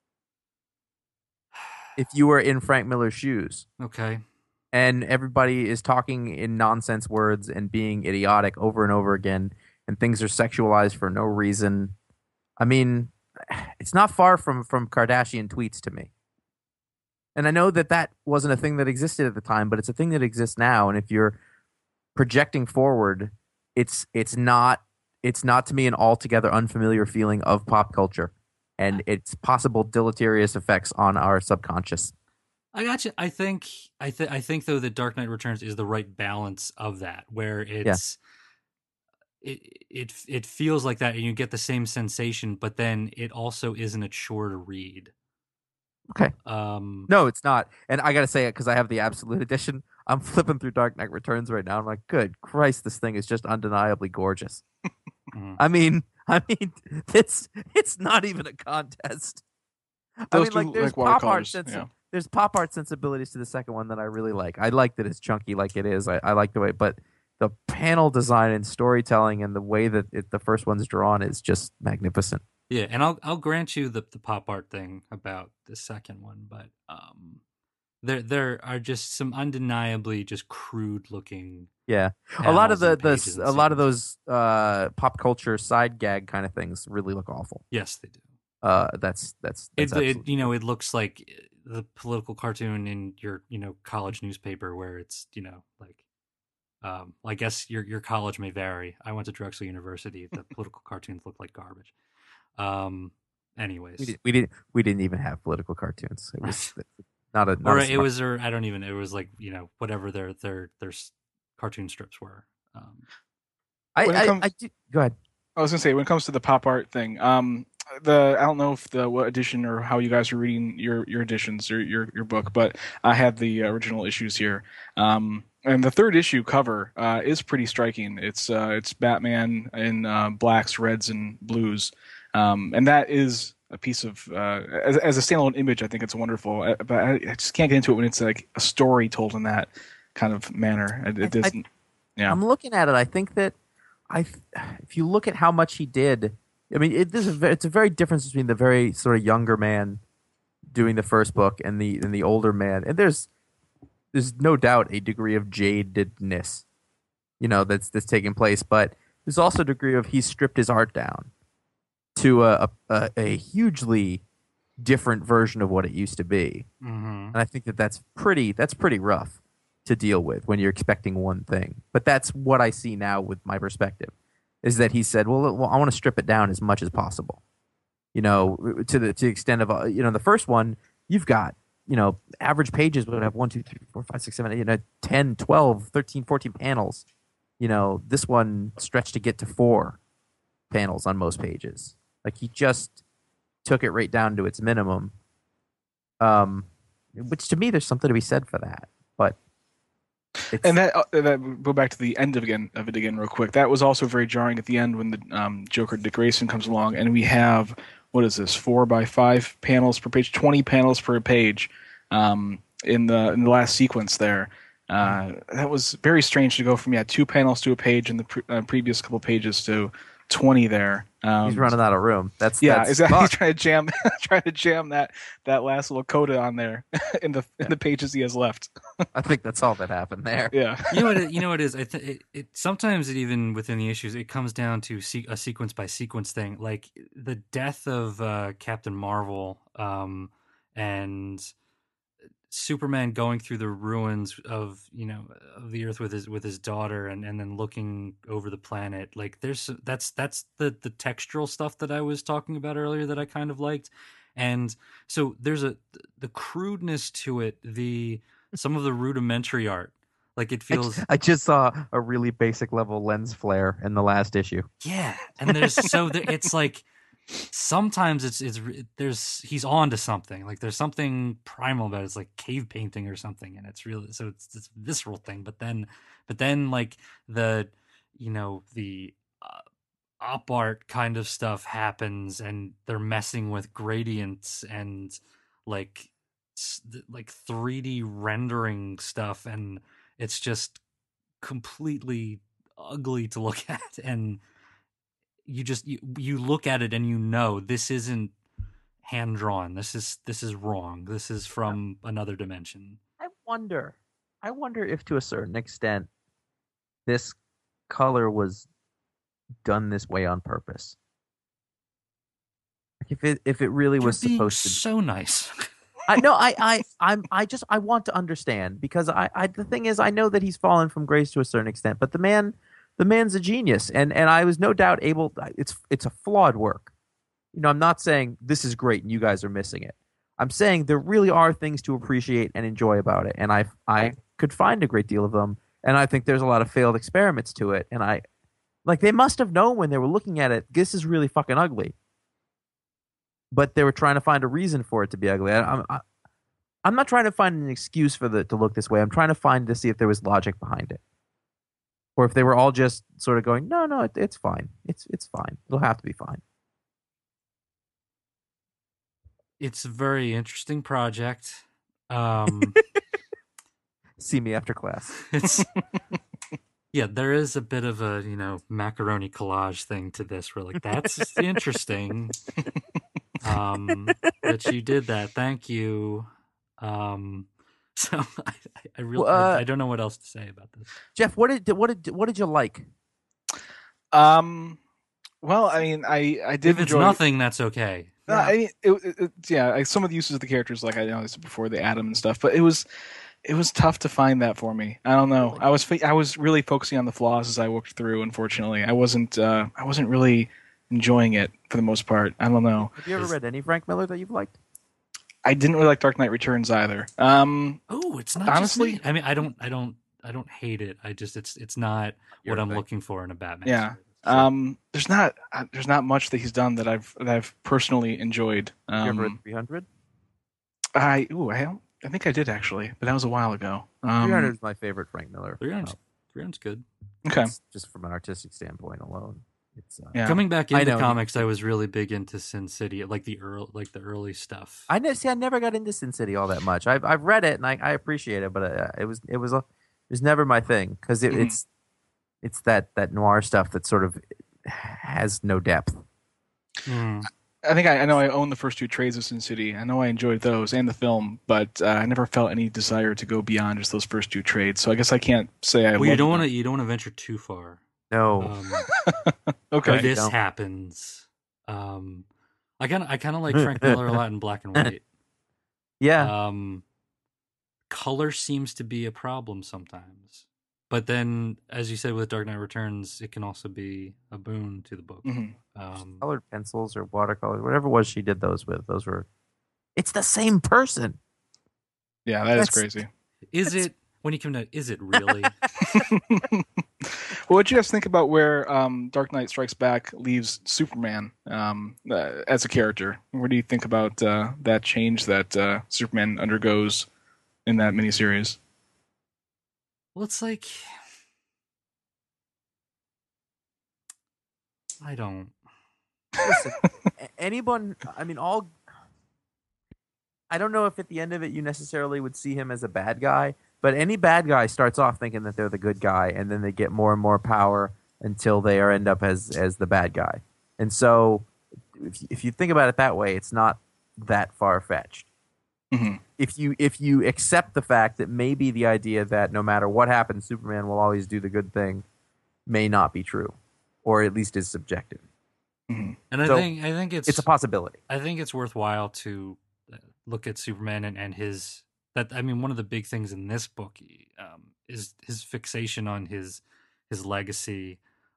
If you were in Frank Miller's shoes. Okay. And everybody is talking in nonsense words and being idiotic over and over again, and things are sexualized for no reason. I mean, it's not far from Kardashian tweets to me. And I know that wasn't a thing that existed at the time, but it's a thing that exists now. And if you're projecting forward, it's not to me an altogether unfamiliar feeling of pop culture and its possible deleterious effects on our subconscious. I got you. I think though that Dark Knight Returns is the right balance of that, where it's it feels like that, and you get the same sensation, but then it also isn't a chore to read. Okay. No, it's not. And I got to say it because I have the Absolute Edition. I'm flipping through Dark Knight Returns right now. I'm like, good Christ, this thing is just undeniably gorgeous. I mean, it's not even a contest. Those I mean, like two, there's like watercolors. there's pop art sensibilities to the second one that I really like. I like that it's chunky like it is. I like the way, but the panel design and storytelling and the way that the first one's drawn is just magnificent. Yeah, and I'll grant you the pop art thing about the second one, but there are just some undeniably just crude looking. Yeah, a lot of those pop culture side gag kind of things really look awful. Yes, they do. That's it looks like the political cartoon in your college newspaper where it's like I guess your college may vary. I went to Drexel University. The political cartoons look like garbage. Anyways, we didn't even have political cartoons. It was not a it was like whatever their cartoon strips were. Go ahead. I was gonna say when it comes to the pop art thing, I don't know if what edition or how you guys are reading your editions or your book, but I had the original issues here. And the third issue cover is pretty striking. It's Batman in blacks, reds, and blues, and that is a piece of as a standalone image. I think it's wonderful, but I just can't get into it when it's like a story told in that kind of manner. It doesn't. Yeah, I'm looking at it. I think that if you look at how much he did, I mean, it's a very difference between the very sort of younger man doing the first book and the older man, and there's no doubt a degree of jadedness, that's taking place, but there's also a degree of he's stripped his art down to a hugely different version of what it used to be, and I think that's pretty rough to deal with when you're expecting one thing. But that's what I see now with my perspective, is that he said, well, I want to strip it down as much as possible, to the extent of the first one you've got. Average pages would have 1, 2, 3, 4, 5, 6, 7, 8, 10, 12, 13, 14 panels. This one stretched to get to 4 panels on most pages. Like he just took it right down to its minimum. Which to me, there's something to be said for that. But and that go back to the end of it again real quick. That was also very jarring at the end when the Joker Dick Grayson comes along, and we have, what is this, 4 by 5 panels per page, 20 panels per page in the last sequence there. That was very strange to go from 2 panels to a page in the previous couple pages to 20 there. He's running out of room. That's exactly. He's trying to jam that last little coda on there in the pages he has left. I think that's all that happened there. Yeah. You know what it is. It sometimes even within the issues, it comes down to a sequence by sequence thing, like the death of Captain Marvel and Superman going through the ruins of of the Earth with his daughter and then looking over the planet. Like that's the textural stuff that I was talking about earlier that I kind of liked. And so there's the crudeness to it, some of the rudimentary art. Like it feels. I just saw a really basic level lens flare in the last issue. Yeah, and it's like. Sometimes he's on to something, like there's something primal about it. It's like cave painting or something, and it's really it's this visceral thing. But then like the op art kind of stuff happens, and they're messing with gradients and like 3D rendering stuff, and it's just completely ugly to look at. And you look at it and this isn't hand drawn. This is wrong. This is from another dimension. I wonder if to a certain extent this color was done this way on purpose. Like if it really was supposed to be so nice. I want to understand, because the thing is, I know that he's fallen from grace to a certain extent, but the man's a genius, and I was no doubt able. It's a flawed work. I'm not saying this is great and you guys are missing it. I'm saying there really are things to appreciate and enjoy about it, and I could find a great deal of them, and I think there's a lot of failed experiments to it, and they must have known when they were looking at it, this is really fucking ugly, but they were trying to find a reason for it to be ugly. I'm not trying to find an excuse for to look this way. I'm trying to see if there was logic behind it. Or if they were all just sort of going, no, it's fine. It's fine. It'll have to be fine. It's a very interesting project. Um, See me after class. it's yeah, there is a bit of a macaroni collage thing to this. Where like that's interesting. That you did that. Thank you. So I really I don't know what else to say about this. Jeff, what did you like? Well, I mean, I did. If it's nothing, that's okay. I mean, some of the uses of the characters, like I know this before the Atom and stuff, but it was tough to find that for me. I don't know. I was really focusing on the flaws as I worked through. Unfortunately, I wasn't really enjoying it for the most part. I don't know. Have you ever read any Frank Miller that you've liked? I didn't really like Dark Knight Returns either. It's not honestly. Just me. I mean, I don't hate it. I just it's not what I'm looking for in a Batman. Yeah. Story. There's not much that he's done that I've personally enjoyed. You ever read 300? I think I did actually, but that was a while ago. 300 is my favorite Frank Miller. 300's good. Okay. Just from an artistic standpoint alone. It's coming back into comics. I was really big into Sin City, like the early stuff. I never got into Sin City all that much. I've read it and I appreciate it, but it was never my thing because it's that noir stuff that sort of has no depth. I think I know I own the first two trades of Sin City. I know I enjoyed those and the film, but I never felt any desire to go beyond just those first two trades. So I guess I can't say I. Well, you don't want to venture too far. No. Okay. This happens. I kind of like Frank Miller a lot in black and white. Yeah. Color seems to be a problem sometimes. But then, as you said with Dark Knight Returns, it can also be a boon to the book. Mm-hmm. Colored pencils or watercolors, whatever it was she did those with, it's the same person. Yeah, that's crazy. Is it really? Well, what do you guys think about where Dark Knight Strikes Back leaves Superman as a character? What do you think about that change that Superman undergoes in that miniseries? Well, it's like I don't. Listen, anyone. I mean, I don't know if at the end of it you necessarily would see him as a bad guy, but any bad guy starts off thinking that they're the good guy, and then they get more and more power until they end up as the bad guy. And so, if you think about it that way, it's not that far fetched. Mm-hmm. If you accept the fact that maybe the idea that no matter what happens, Superman will always do the good thing may not be true, or at least is subjective. Mm-hmm. And so I think it's a possibility. I think it's worthwhile to look at Superman and his that. I mean, one of the big things in this book is his fixation on his legacy,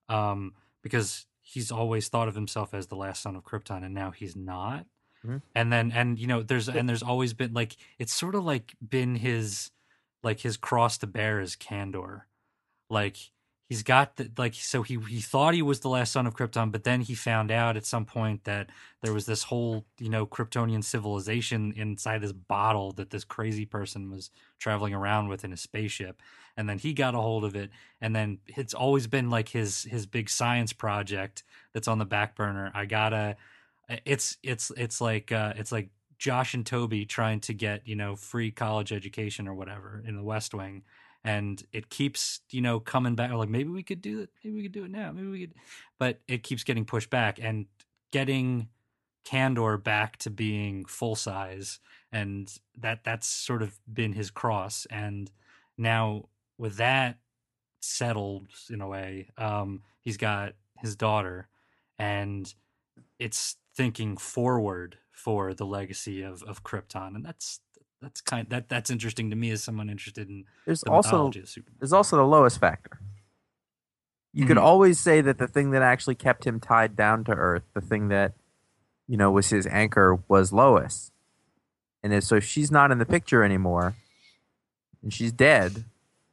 because he's always thought of himself as the last son of Krypton, and now he's not. Mm-hmm. And there's always been like it's sort of like been his cross to bear is candor, like he's got so he thought he was the last son of Krypton, but then he found out at some point that there was this whole Kryptonian civilization inside this bottle that this crazy person was traveling around with in a spaceship, and then he got a hold of it, and then it's always been like his big science project that's on the back burner. It's like Josh and Toby trying to get free college education or whatever in the West Wing, and it keeps coming back. Like maybe we could do it. Maybe we could do it now. Maybe we could, but it keeps getting pushed back and getting Candor back to being full size, and that's sort of been his cross. And now with that settled in a way, he's got his daughter, and it's thinking forward for the legacy of Krypton, and that's interesting to me as someone interested in the mythology of Superman. There's also the Lois factor. You could always say that the thing that actually kept him tied down to Earth, the thing that was his anchor, was Lois, and so if she's not in the picture anymore, and she's dead,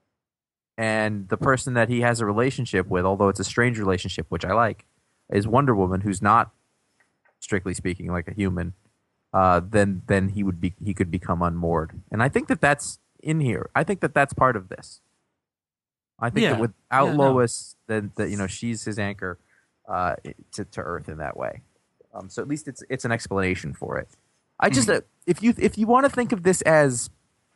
and the person that he has a relationship with, although it's a strange relationship, which I like, is Wonder Woman, who's not, strictly speaking, like a human, then he could become unmoored. And I think that's in here. I think that's part of this. I think that without Lois, then she's his anchor to Earth in that way. So at least it's an explanation for it. I just if you want to think of this as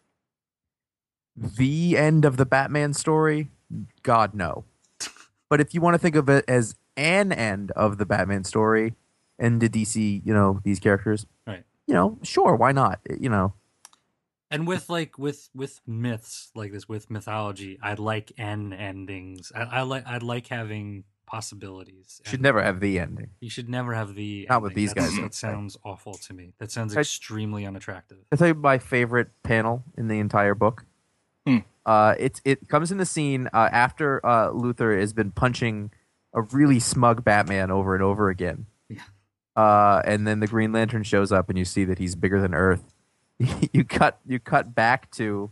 the end of the Batman story, God no. But if you want to think of it as an end of the Batman story, and the DC, these characters, right? Sure, why not? And with myths like this, with mythology, I like endings. I'd like having possibilities. Should never have the ending. You should never have the not ending. with these guys. That sounds awful to me. That sounds extremely unattractive. I'll tell you my favorite panel in the entire book. It comes in the scene after Luthor has been punching a really smug Batman over and over again. Yeah. And then the Green Lantern shows up, and you see that he's bigger than Earth. You cut back to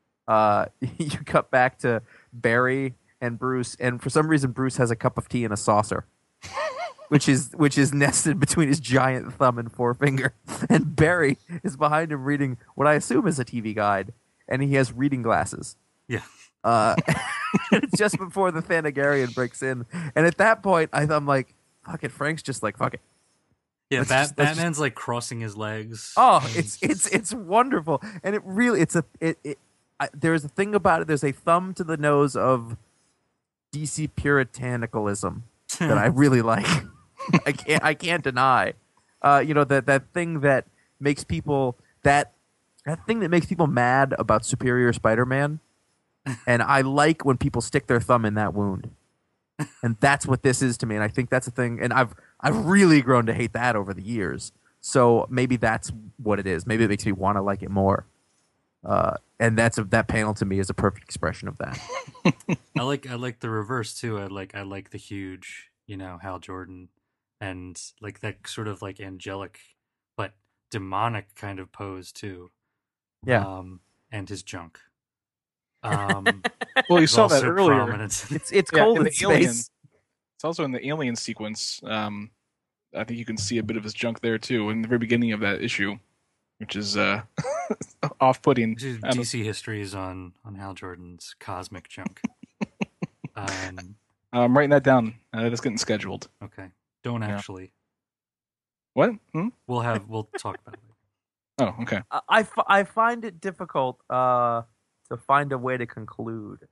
Barry and Bruce, and for some reason Bruce has a cup of tea in a saucer, which is nested between his giant thumb and forefinger, and Barry is behind him reading what I assume is a TV guide, and he has reading glasses. Yeah. It's just before the Thanagarian breaks in, and at that point I'm like, fuck it, Frank's just like, fuck it. Yeah, Batman's like crossing his legs. Oh, it's wonderful, and it really there's a thing about it. There's a thumb to the nose of DC puritanicalism that I really like. I can't deny. That thing that makes people that thing that makes people mad about Superior Spider-Man, and I like when people stick their thumb in that wound, and that's what this is to me. And I think that's a thing. And I've really grown to hate that over the years. So maybe that's what it is. Maybe it makes me want to like it more. And that panel to me is a perfect expression of that. I like the reverse too. I like the huge, Hal Jordan, and like that sort of like angelic but demonic kind of pose too. Yeah. And his junk. Well, you saw that earlier. Prominent. It's cold in space. Alien. It's also in the Alien sequence. I think you can see a bit of his junk there too in the very beginning of that issue, which is off-putting. DC histories on Hal Jordan's cosmic junk. I'm writing that down. That's getting scheduled. Okay. Don't actually. What? We'll talk about it. Oh, okay. I find it difficult to find a way to conclude.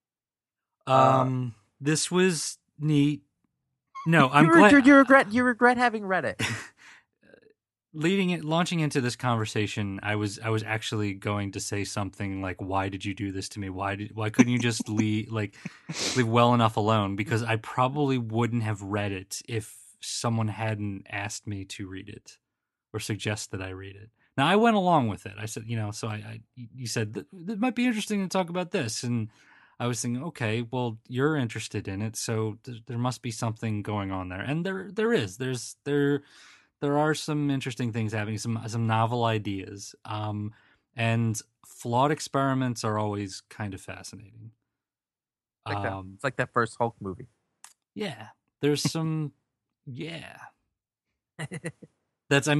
This was neat. No, I'm glad you regret having read it. Launching into this conversation, I was actually going to say something like, "Why did you do this to me? Why couldn't you just leave well enough alone?" Because I probably wouldn't have read it if someone hadn't asked me to read it or suggest that I read it. Now I went along with it. I said, so you said that might be interesting to talk about this, and I was thinking, okay, well, you're interested in it, so there must be something going on there, and there is. There are some interesting things happening, some novel ideas, and flawed experiments are always kind of fascinating. It's like that first Hulk movie. Yeah, there's some. Yeah, that's.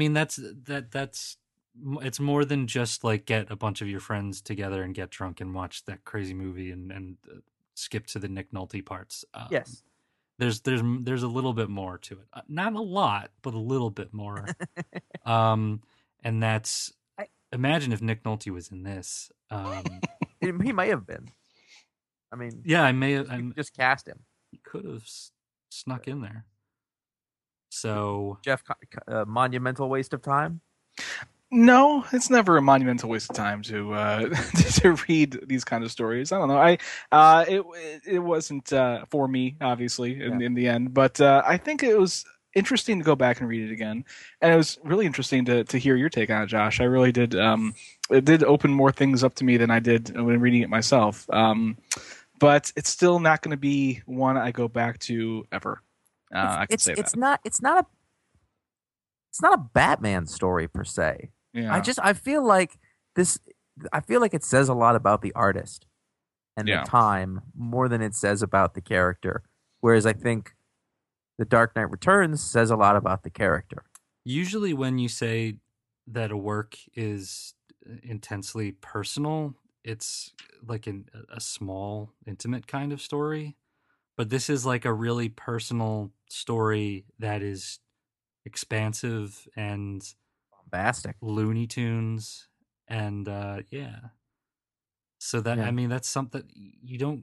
It's more than just like get a bunch of your friends together and get drunk and watch that crazy movie and skip to the Nick Nolte parts. Yes. There's a little bit more to it. Not a lot, but a little bit more. And that's imagine if Nick Nolte was in this. He may have been. I mean, yeah, I may have just cast him. He could have snuck in there. So Jeff, monumental waste of time. No, it's never a monumental waste of time to to read these kind of stories. I don't know. It wasn't for me, obviously, in the end. But I think it was interesting to go back and read it again, and it was really interesting to hear your take on it, Josh. I really did. It did open more things up to me than I did when reading it myself. But it's still not going to be one I go back to ever. I can say that. It's not a Batman story per se. Yeah. I feel like it says a lot about the artist and the time more than it says about the character. Whereas I think The Dark Knight Returns says a lot about the character. Usually when you say that a work is intensely personal, it's like a small, intimate kind of story. But this is like a really personal story that is expansive and Bombastic. Looney Tunes, and yeah. So that I mean, that's something you don't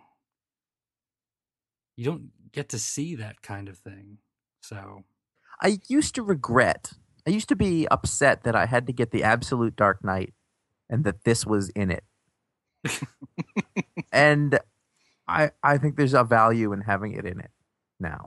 get to see that kind of thing. So I used to be upset that I had to get the Absolute Dark Knight and that this was in it. And I think there's a value in having it in it now.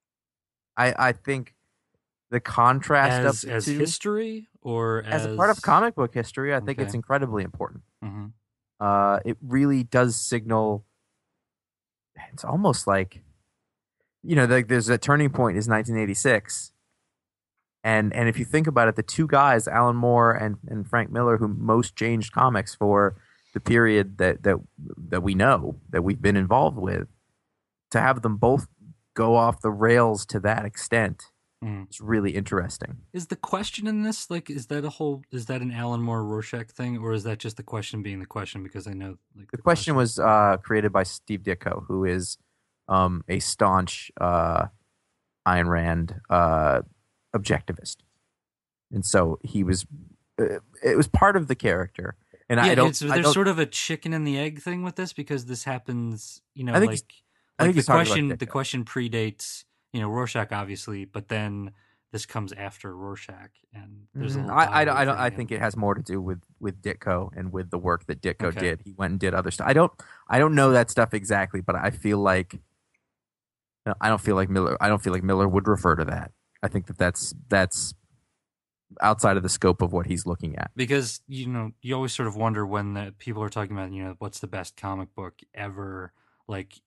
I think the contrast of as the two, history or as a part of comic book history, I think it's incredibly important. Mm-hmm. It really does signal. It's almost like, there's a turning point is 1986. And if you think about it, the two guys, Alan Moore and Frank Miller, who most changed comics for the period that we know, that we've been involved with, to have them both go off the rails to that extent, it's really interesting. Is the question in this, like, is that an Alan Moore Rorschach thing, or is that just the question being the question? Because I know, like, the question was created by Steve Ditko, who is a staunch Ayn Rand objectivist, and so he was. It was part of the character, and there's sort of a chicken and the egg thing with this, because this happens. I think the question predates Rorschach, obviously, but then this comes after Rorschach, and there's a I think it has more to do with Ditko and with the work that Ditko did. He went and did other stuff. I don't know that stuff exactly, but I feel like I don't feel like Miller would refer to that. I think that's outside of the scope of what he's looking at. Because you always sort of wonder when the people are talking about what's the best comic book ever, like.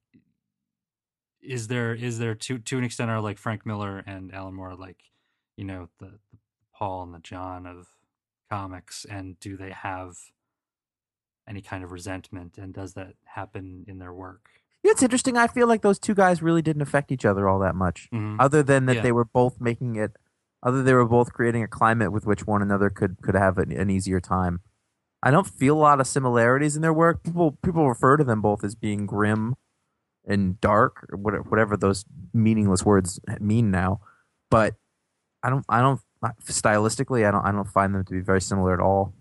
Is there to an extent are like Frank Miller and Alan Moore like the Paul and the John of comics, and do they have any kind of resentment, and does that happen in their work? It's interesting. I feel like those two guys really didn't affect each other all that much, other than that they were both they were both creating a climate with which one another could have an easier time. I don't feel a lot of similarities in their work. People refer to them both as being grim and dark, or whatever those meaningless words mean now, but I don't stylistically I don't find them to be very similar at all.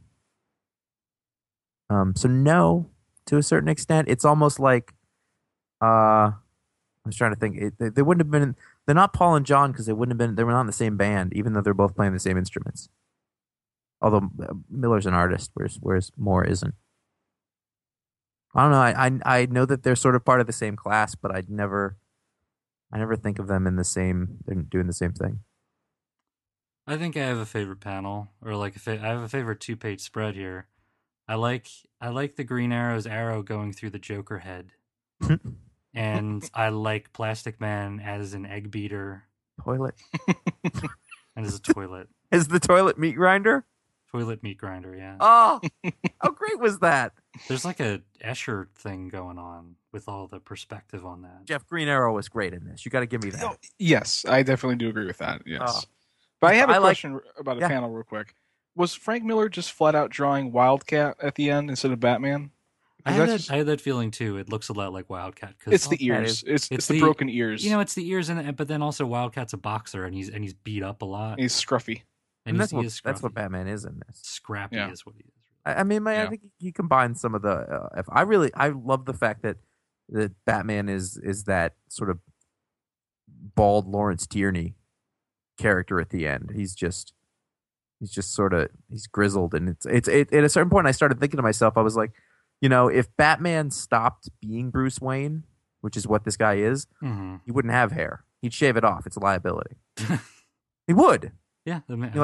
So no, to a certain extent, it's almost like I was trying to think. They wouldn't have been. They're not Paul and John because they wouldn't have been. They were not in the same band, even though they're both playing the same instruments. Although Miller's an artist, whereas Moore isn't. I don't know. I know that they're sort of part of the same class, but I never think of them in the same. They're doing the same thing. I think I have a favorite panel, or like I have a favorite 2-page spread here. I like the Green Arrow's arrow going through the Joker head, and I like Plastic Man as an egg beater toilet, and as a toilet. Is the toilet meat grinder? Toilet meat grinder, yeah. Oh, how great was that? There's like a Escher thing going on with all the perspective on that. Jeff, Green Arrow was great in this. You got to give me that. Oh, yes, I definitely do agree with that. Yes, but I have a question about a panel real quick. Was Frank Miller just flat out drawing Wildcat at the end instead of Batman? I had that feeling too. It looks a lot like Wildcat. It's the ears. It's the broken ears. It's the ears, but then also Wildcat's a boxer, and he's beat up a lot. He's scruffy. And that's what Batman is in this. Scrappy is what he is. I mean, I think he combines some of the. I love the fact that Batman is that sort of bald Lawrence Tierney character at the end. He's just sort of grizzled, and it's at a certain point I started thinking to myself, I was like, if Batman stopped being Bruce Wayne, which is what this guy is, he wouldn't have hair. He'd shave it off. It's a liability. He would. Yeah,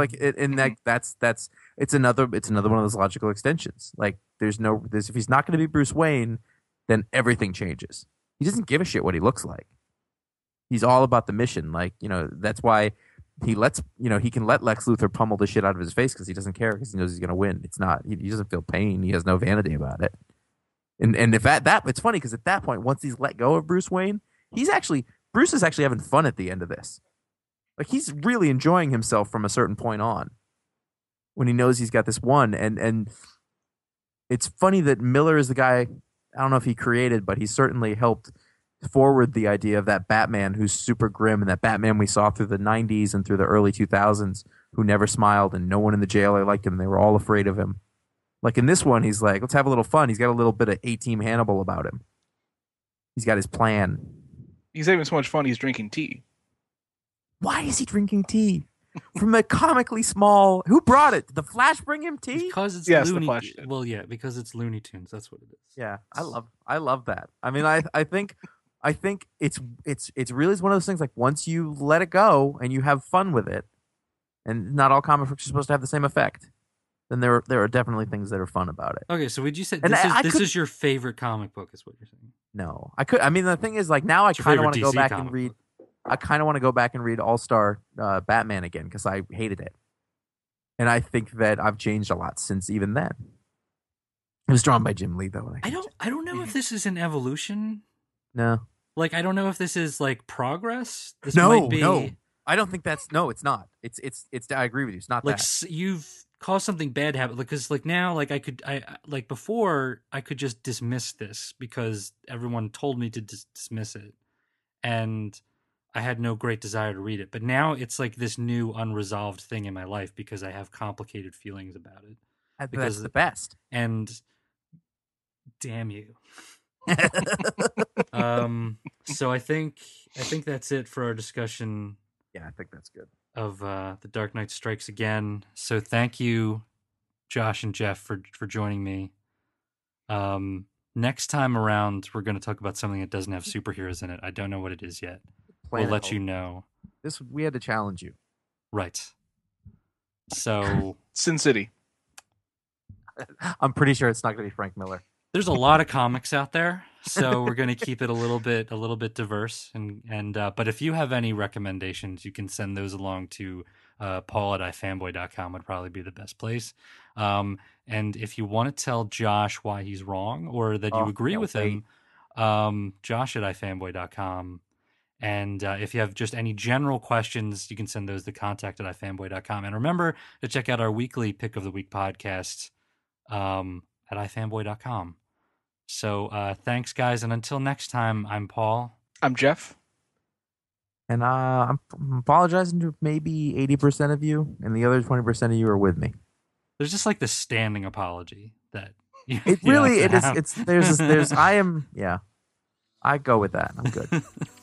it's another one of those logical extensions. Like if he's not going to be Bruce Wayne, then everything changes. He doesn't give a shit what he looks like. He's all about the mission. Like that's why he can let Lex Luthor pummel the shit out of his face because he doesn't care, because he knows he's going to win. It's not he doesn't feel pain. He has no vanity about it. And if it's funny because at that point, once he's let go of Bruce Wayne, Bruce is actually having fun at the end of this. Like he's really enjoying himself from a certain point on, when he knows he's got this one. And it's funny that Miller is the guy, I don't know if he created, but he certainly helped forward the idea of that Batman who's super grim, and that Batman we saw through the 90s and through the early 2000s who never smiled, and no one in the jail liked him. They were all afraid of him. Like in this one, he's like, let's have a little fun. He's got a little bit of A-Team Hannibal about him. He's got his plan. He's having so much fun, he's drinking tea. Why is he drinking tea? From a comically small... Who brought it? Did the Flash bring him tea? Because it's Yes, Looney... the Flash did. Well, yeah, because it's Looney Tunes. That's what it is. Yeah, I love that. I mean, I think it's really one of those things, like, once you let it go and you have fun with it, and not all comic books are supposed to have the same effect, then there are definitely things that are fun about it. Okay, so would you say And this is your favorite comic book, is what you're saying? No, I mean, the thing is, like, now I It's your kind of favorite want to go DC back comic and read. book. I kind of want to go back and read All-Star Batman again because I hated it, and I think that I've changed a lot since even then. It was drawn by Jim Lee, though. I don't know if this is an evolution. No, Like, I don't know if this is like progress. This no, might be no. I don't think that's no. It's not. It's. I agree with you. It's not like that. you've caused something bad to happen. Because like now, like I like before I could just dismiss this because everyone told me to dismiss it, and I had no great desire to read it. But now it's like this new unresolved thing in my life because I have complicated feelings about it. That's the best. And damn you. So I think that's it for our discussion. Yeah, I think that's good. Of The Dark Knight Strikes Again. So thank you, Josh and Jeff, for joining me. Next time around, we're going to talk about something that doesn't have superheroes in it. I don't know what it is yet. We'll let you know. We had to challenge you. Right. So Sin City. I'm pretty sure it's not going to be Frank Miller. there's a lot of comics out there, so we're going to keep it a little bit diverse. And but if you have any recommendations, you can send those along to Paul@ifanboy.com would probably be the best place. And if you want to tell Josh why he's wrong or that you agree with him, Josh@ifanboy.com. And if you have just any general questions, you can send those to contact@ifanboy.com. And remember to check out our weekly Pick of the Week podcast at ifanboy.com. So thanks, guys. And until next time, I'm Paul. I'm Jeff. And I'm apologizing to maybe 80% of you, and the other 20% of you are with me. There's just like this standing apology that it is. There's I go with that. I'm good.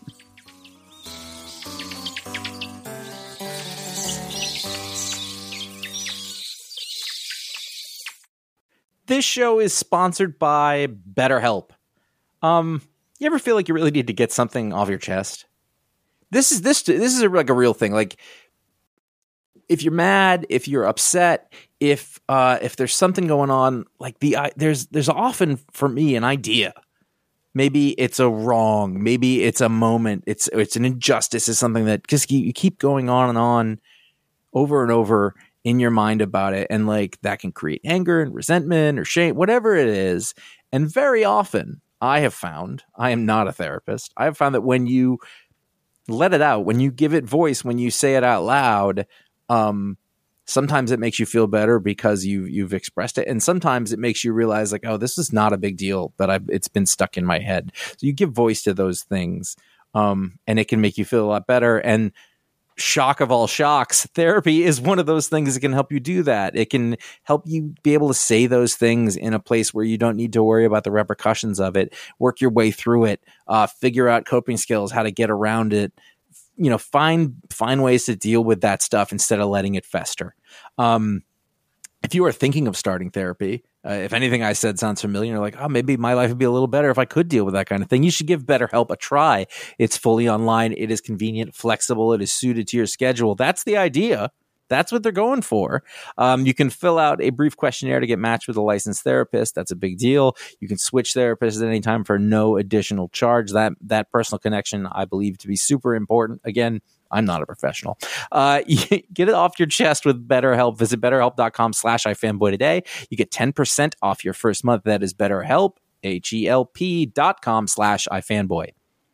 This show is sponsored by BetterHelp. You ever feel like you really need to get something off your chest? This is like a real thing. Like, if you're mad, if you're upset, if there's something going on, like there's often for me an idea. Maybe it's a wrong. Maybe it's a moment. It's an injustice. It's something that just you keep going on and on, over and over in your mind about it, and like that can create anger and resentment or shame, whatever it is. And very often, I have found, I am not a therapist, I have found that when you let it out, when you give it voice, when you say it out loud, sometimes it makes you feel better because you've expressed it, and sometimes it makes you realize like, oh, this is not a big deal, but it's been stuck in my head. So you give voice to those things, and it can make you feel a lot better. And shock of all shocks, therapy is one of those things that can help you do that. It can help you be able to say those things in a place where you don't need to worry about the repercussions of it, work your way through it, figure out coping skills, how to get around it, find ways to deal with that stuff instead of letting it fester. If you are thinking of starting therapy, if anything I said sounds familiar, you're like, oh, maybe my life would be a little better if I could deal with that kind of thing. You should give BetterHelp a try. It's fully online. It is convenient, flexible. It is suited to your schedule. That's the idea. That's what they're going for. You can fill out a brief questionnaire to get matched with a licensed therapist. That's a big deal. You can switch therapists at any time for no additional charge. That personal connection, I believe, to be super important. Again, I'm not a professional. Get it off your chest with BetterHelp. Visit BetterHelp.com/iFanboy today. You get 10% off your first month. That is BetterHelp, HELP.com/iFanboy.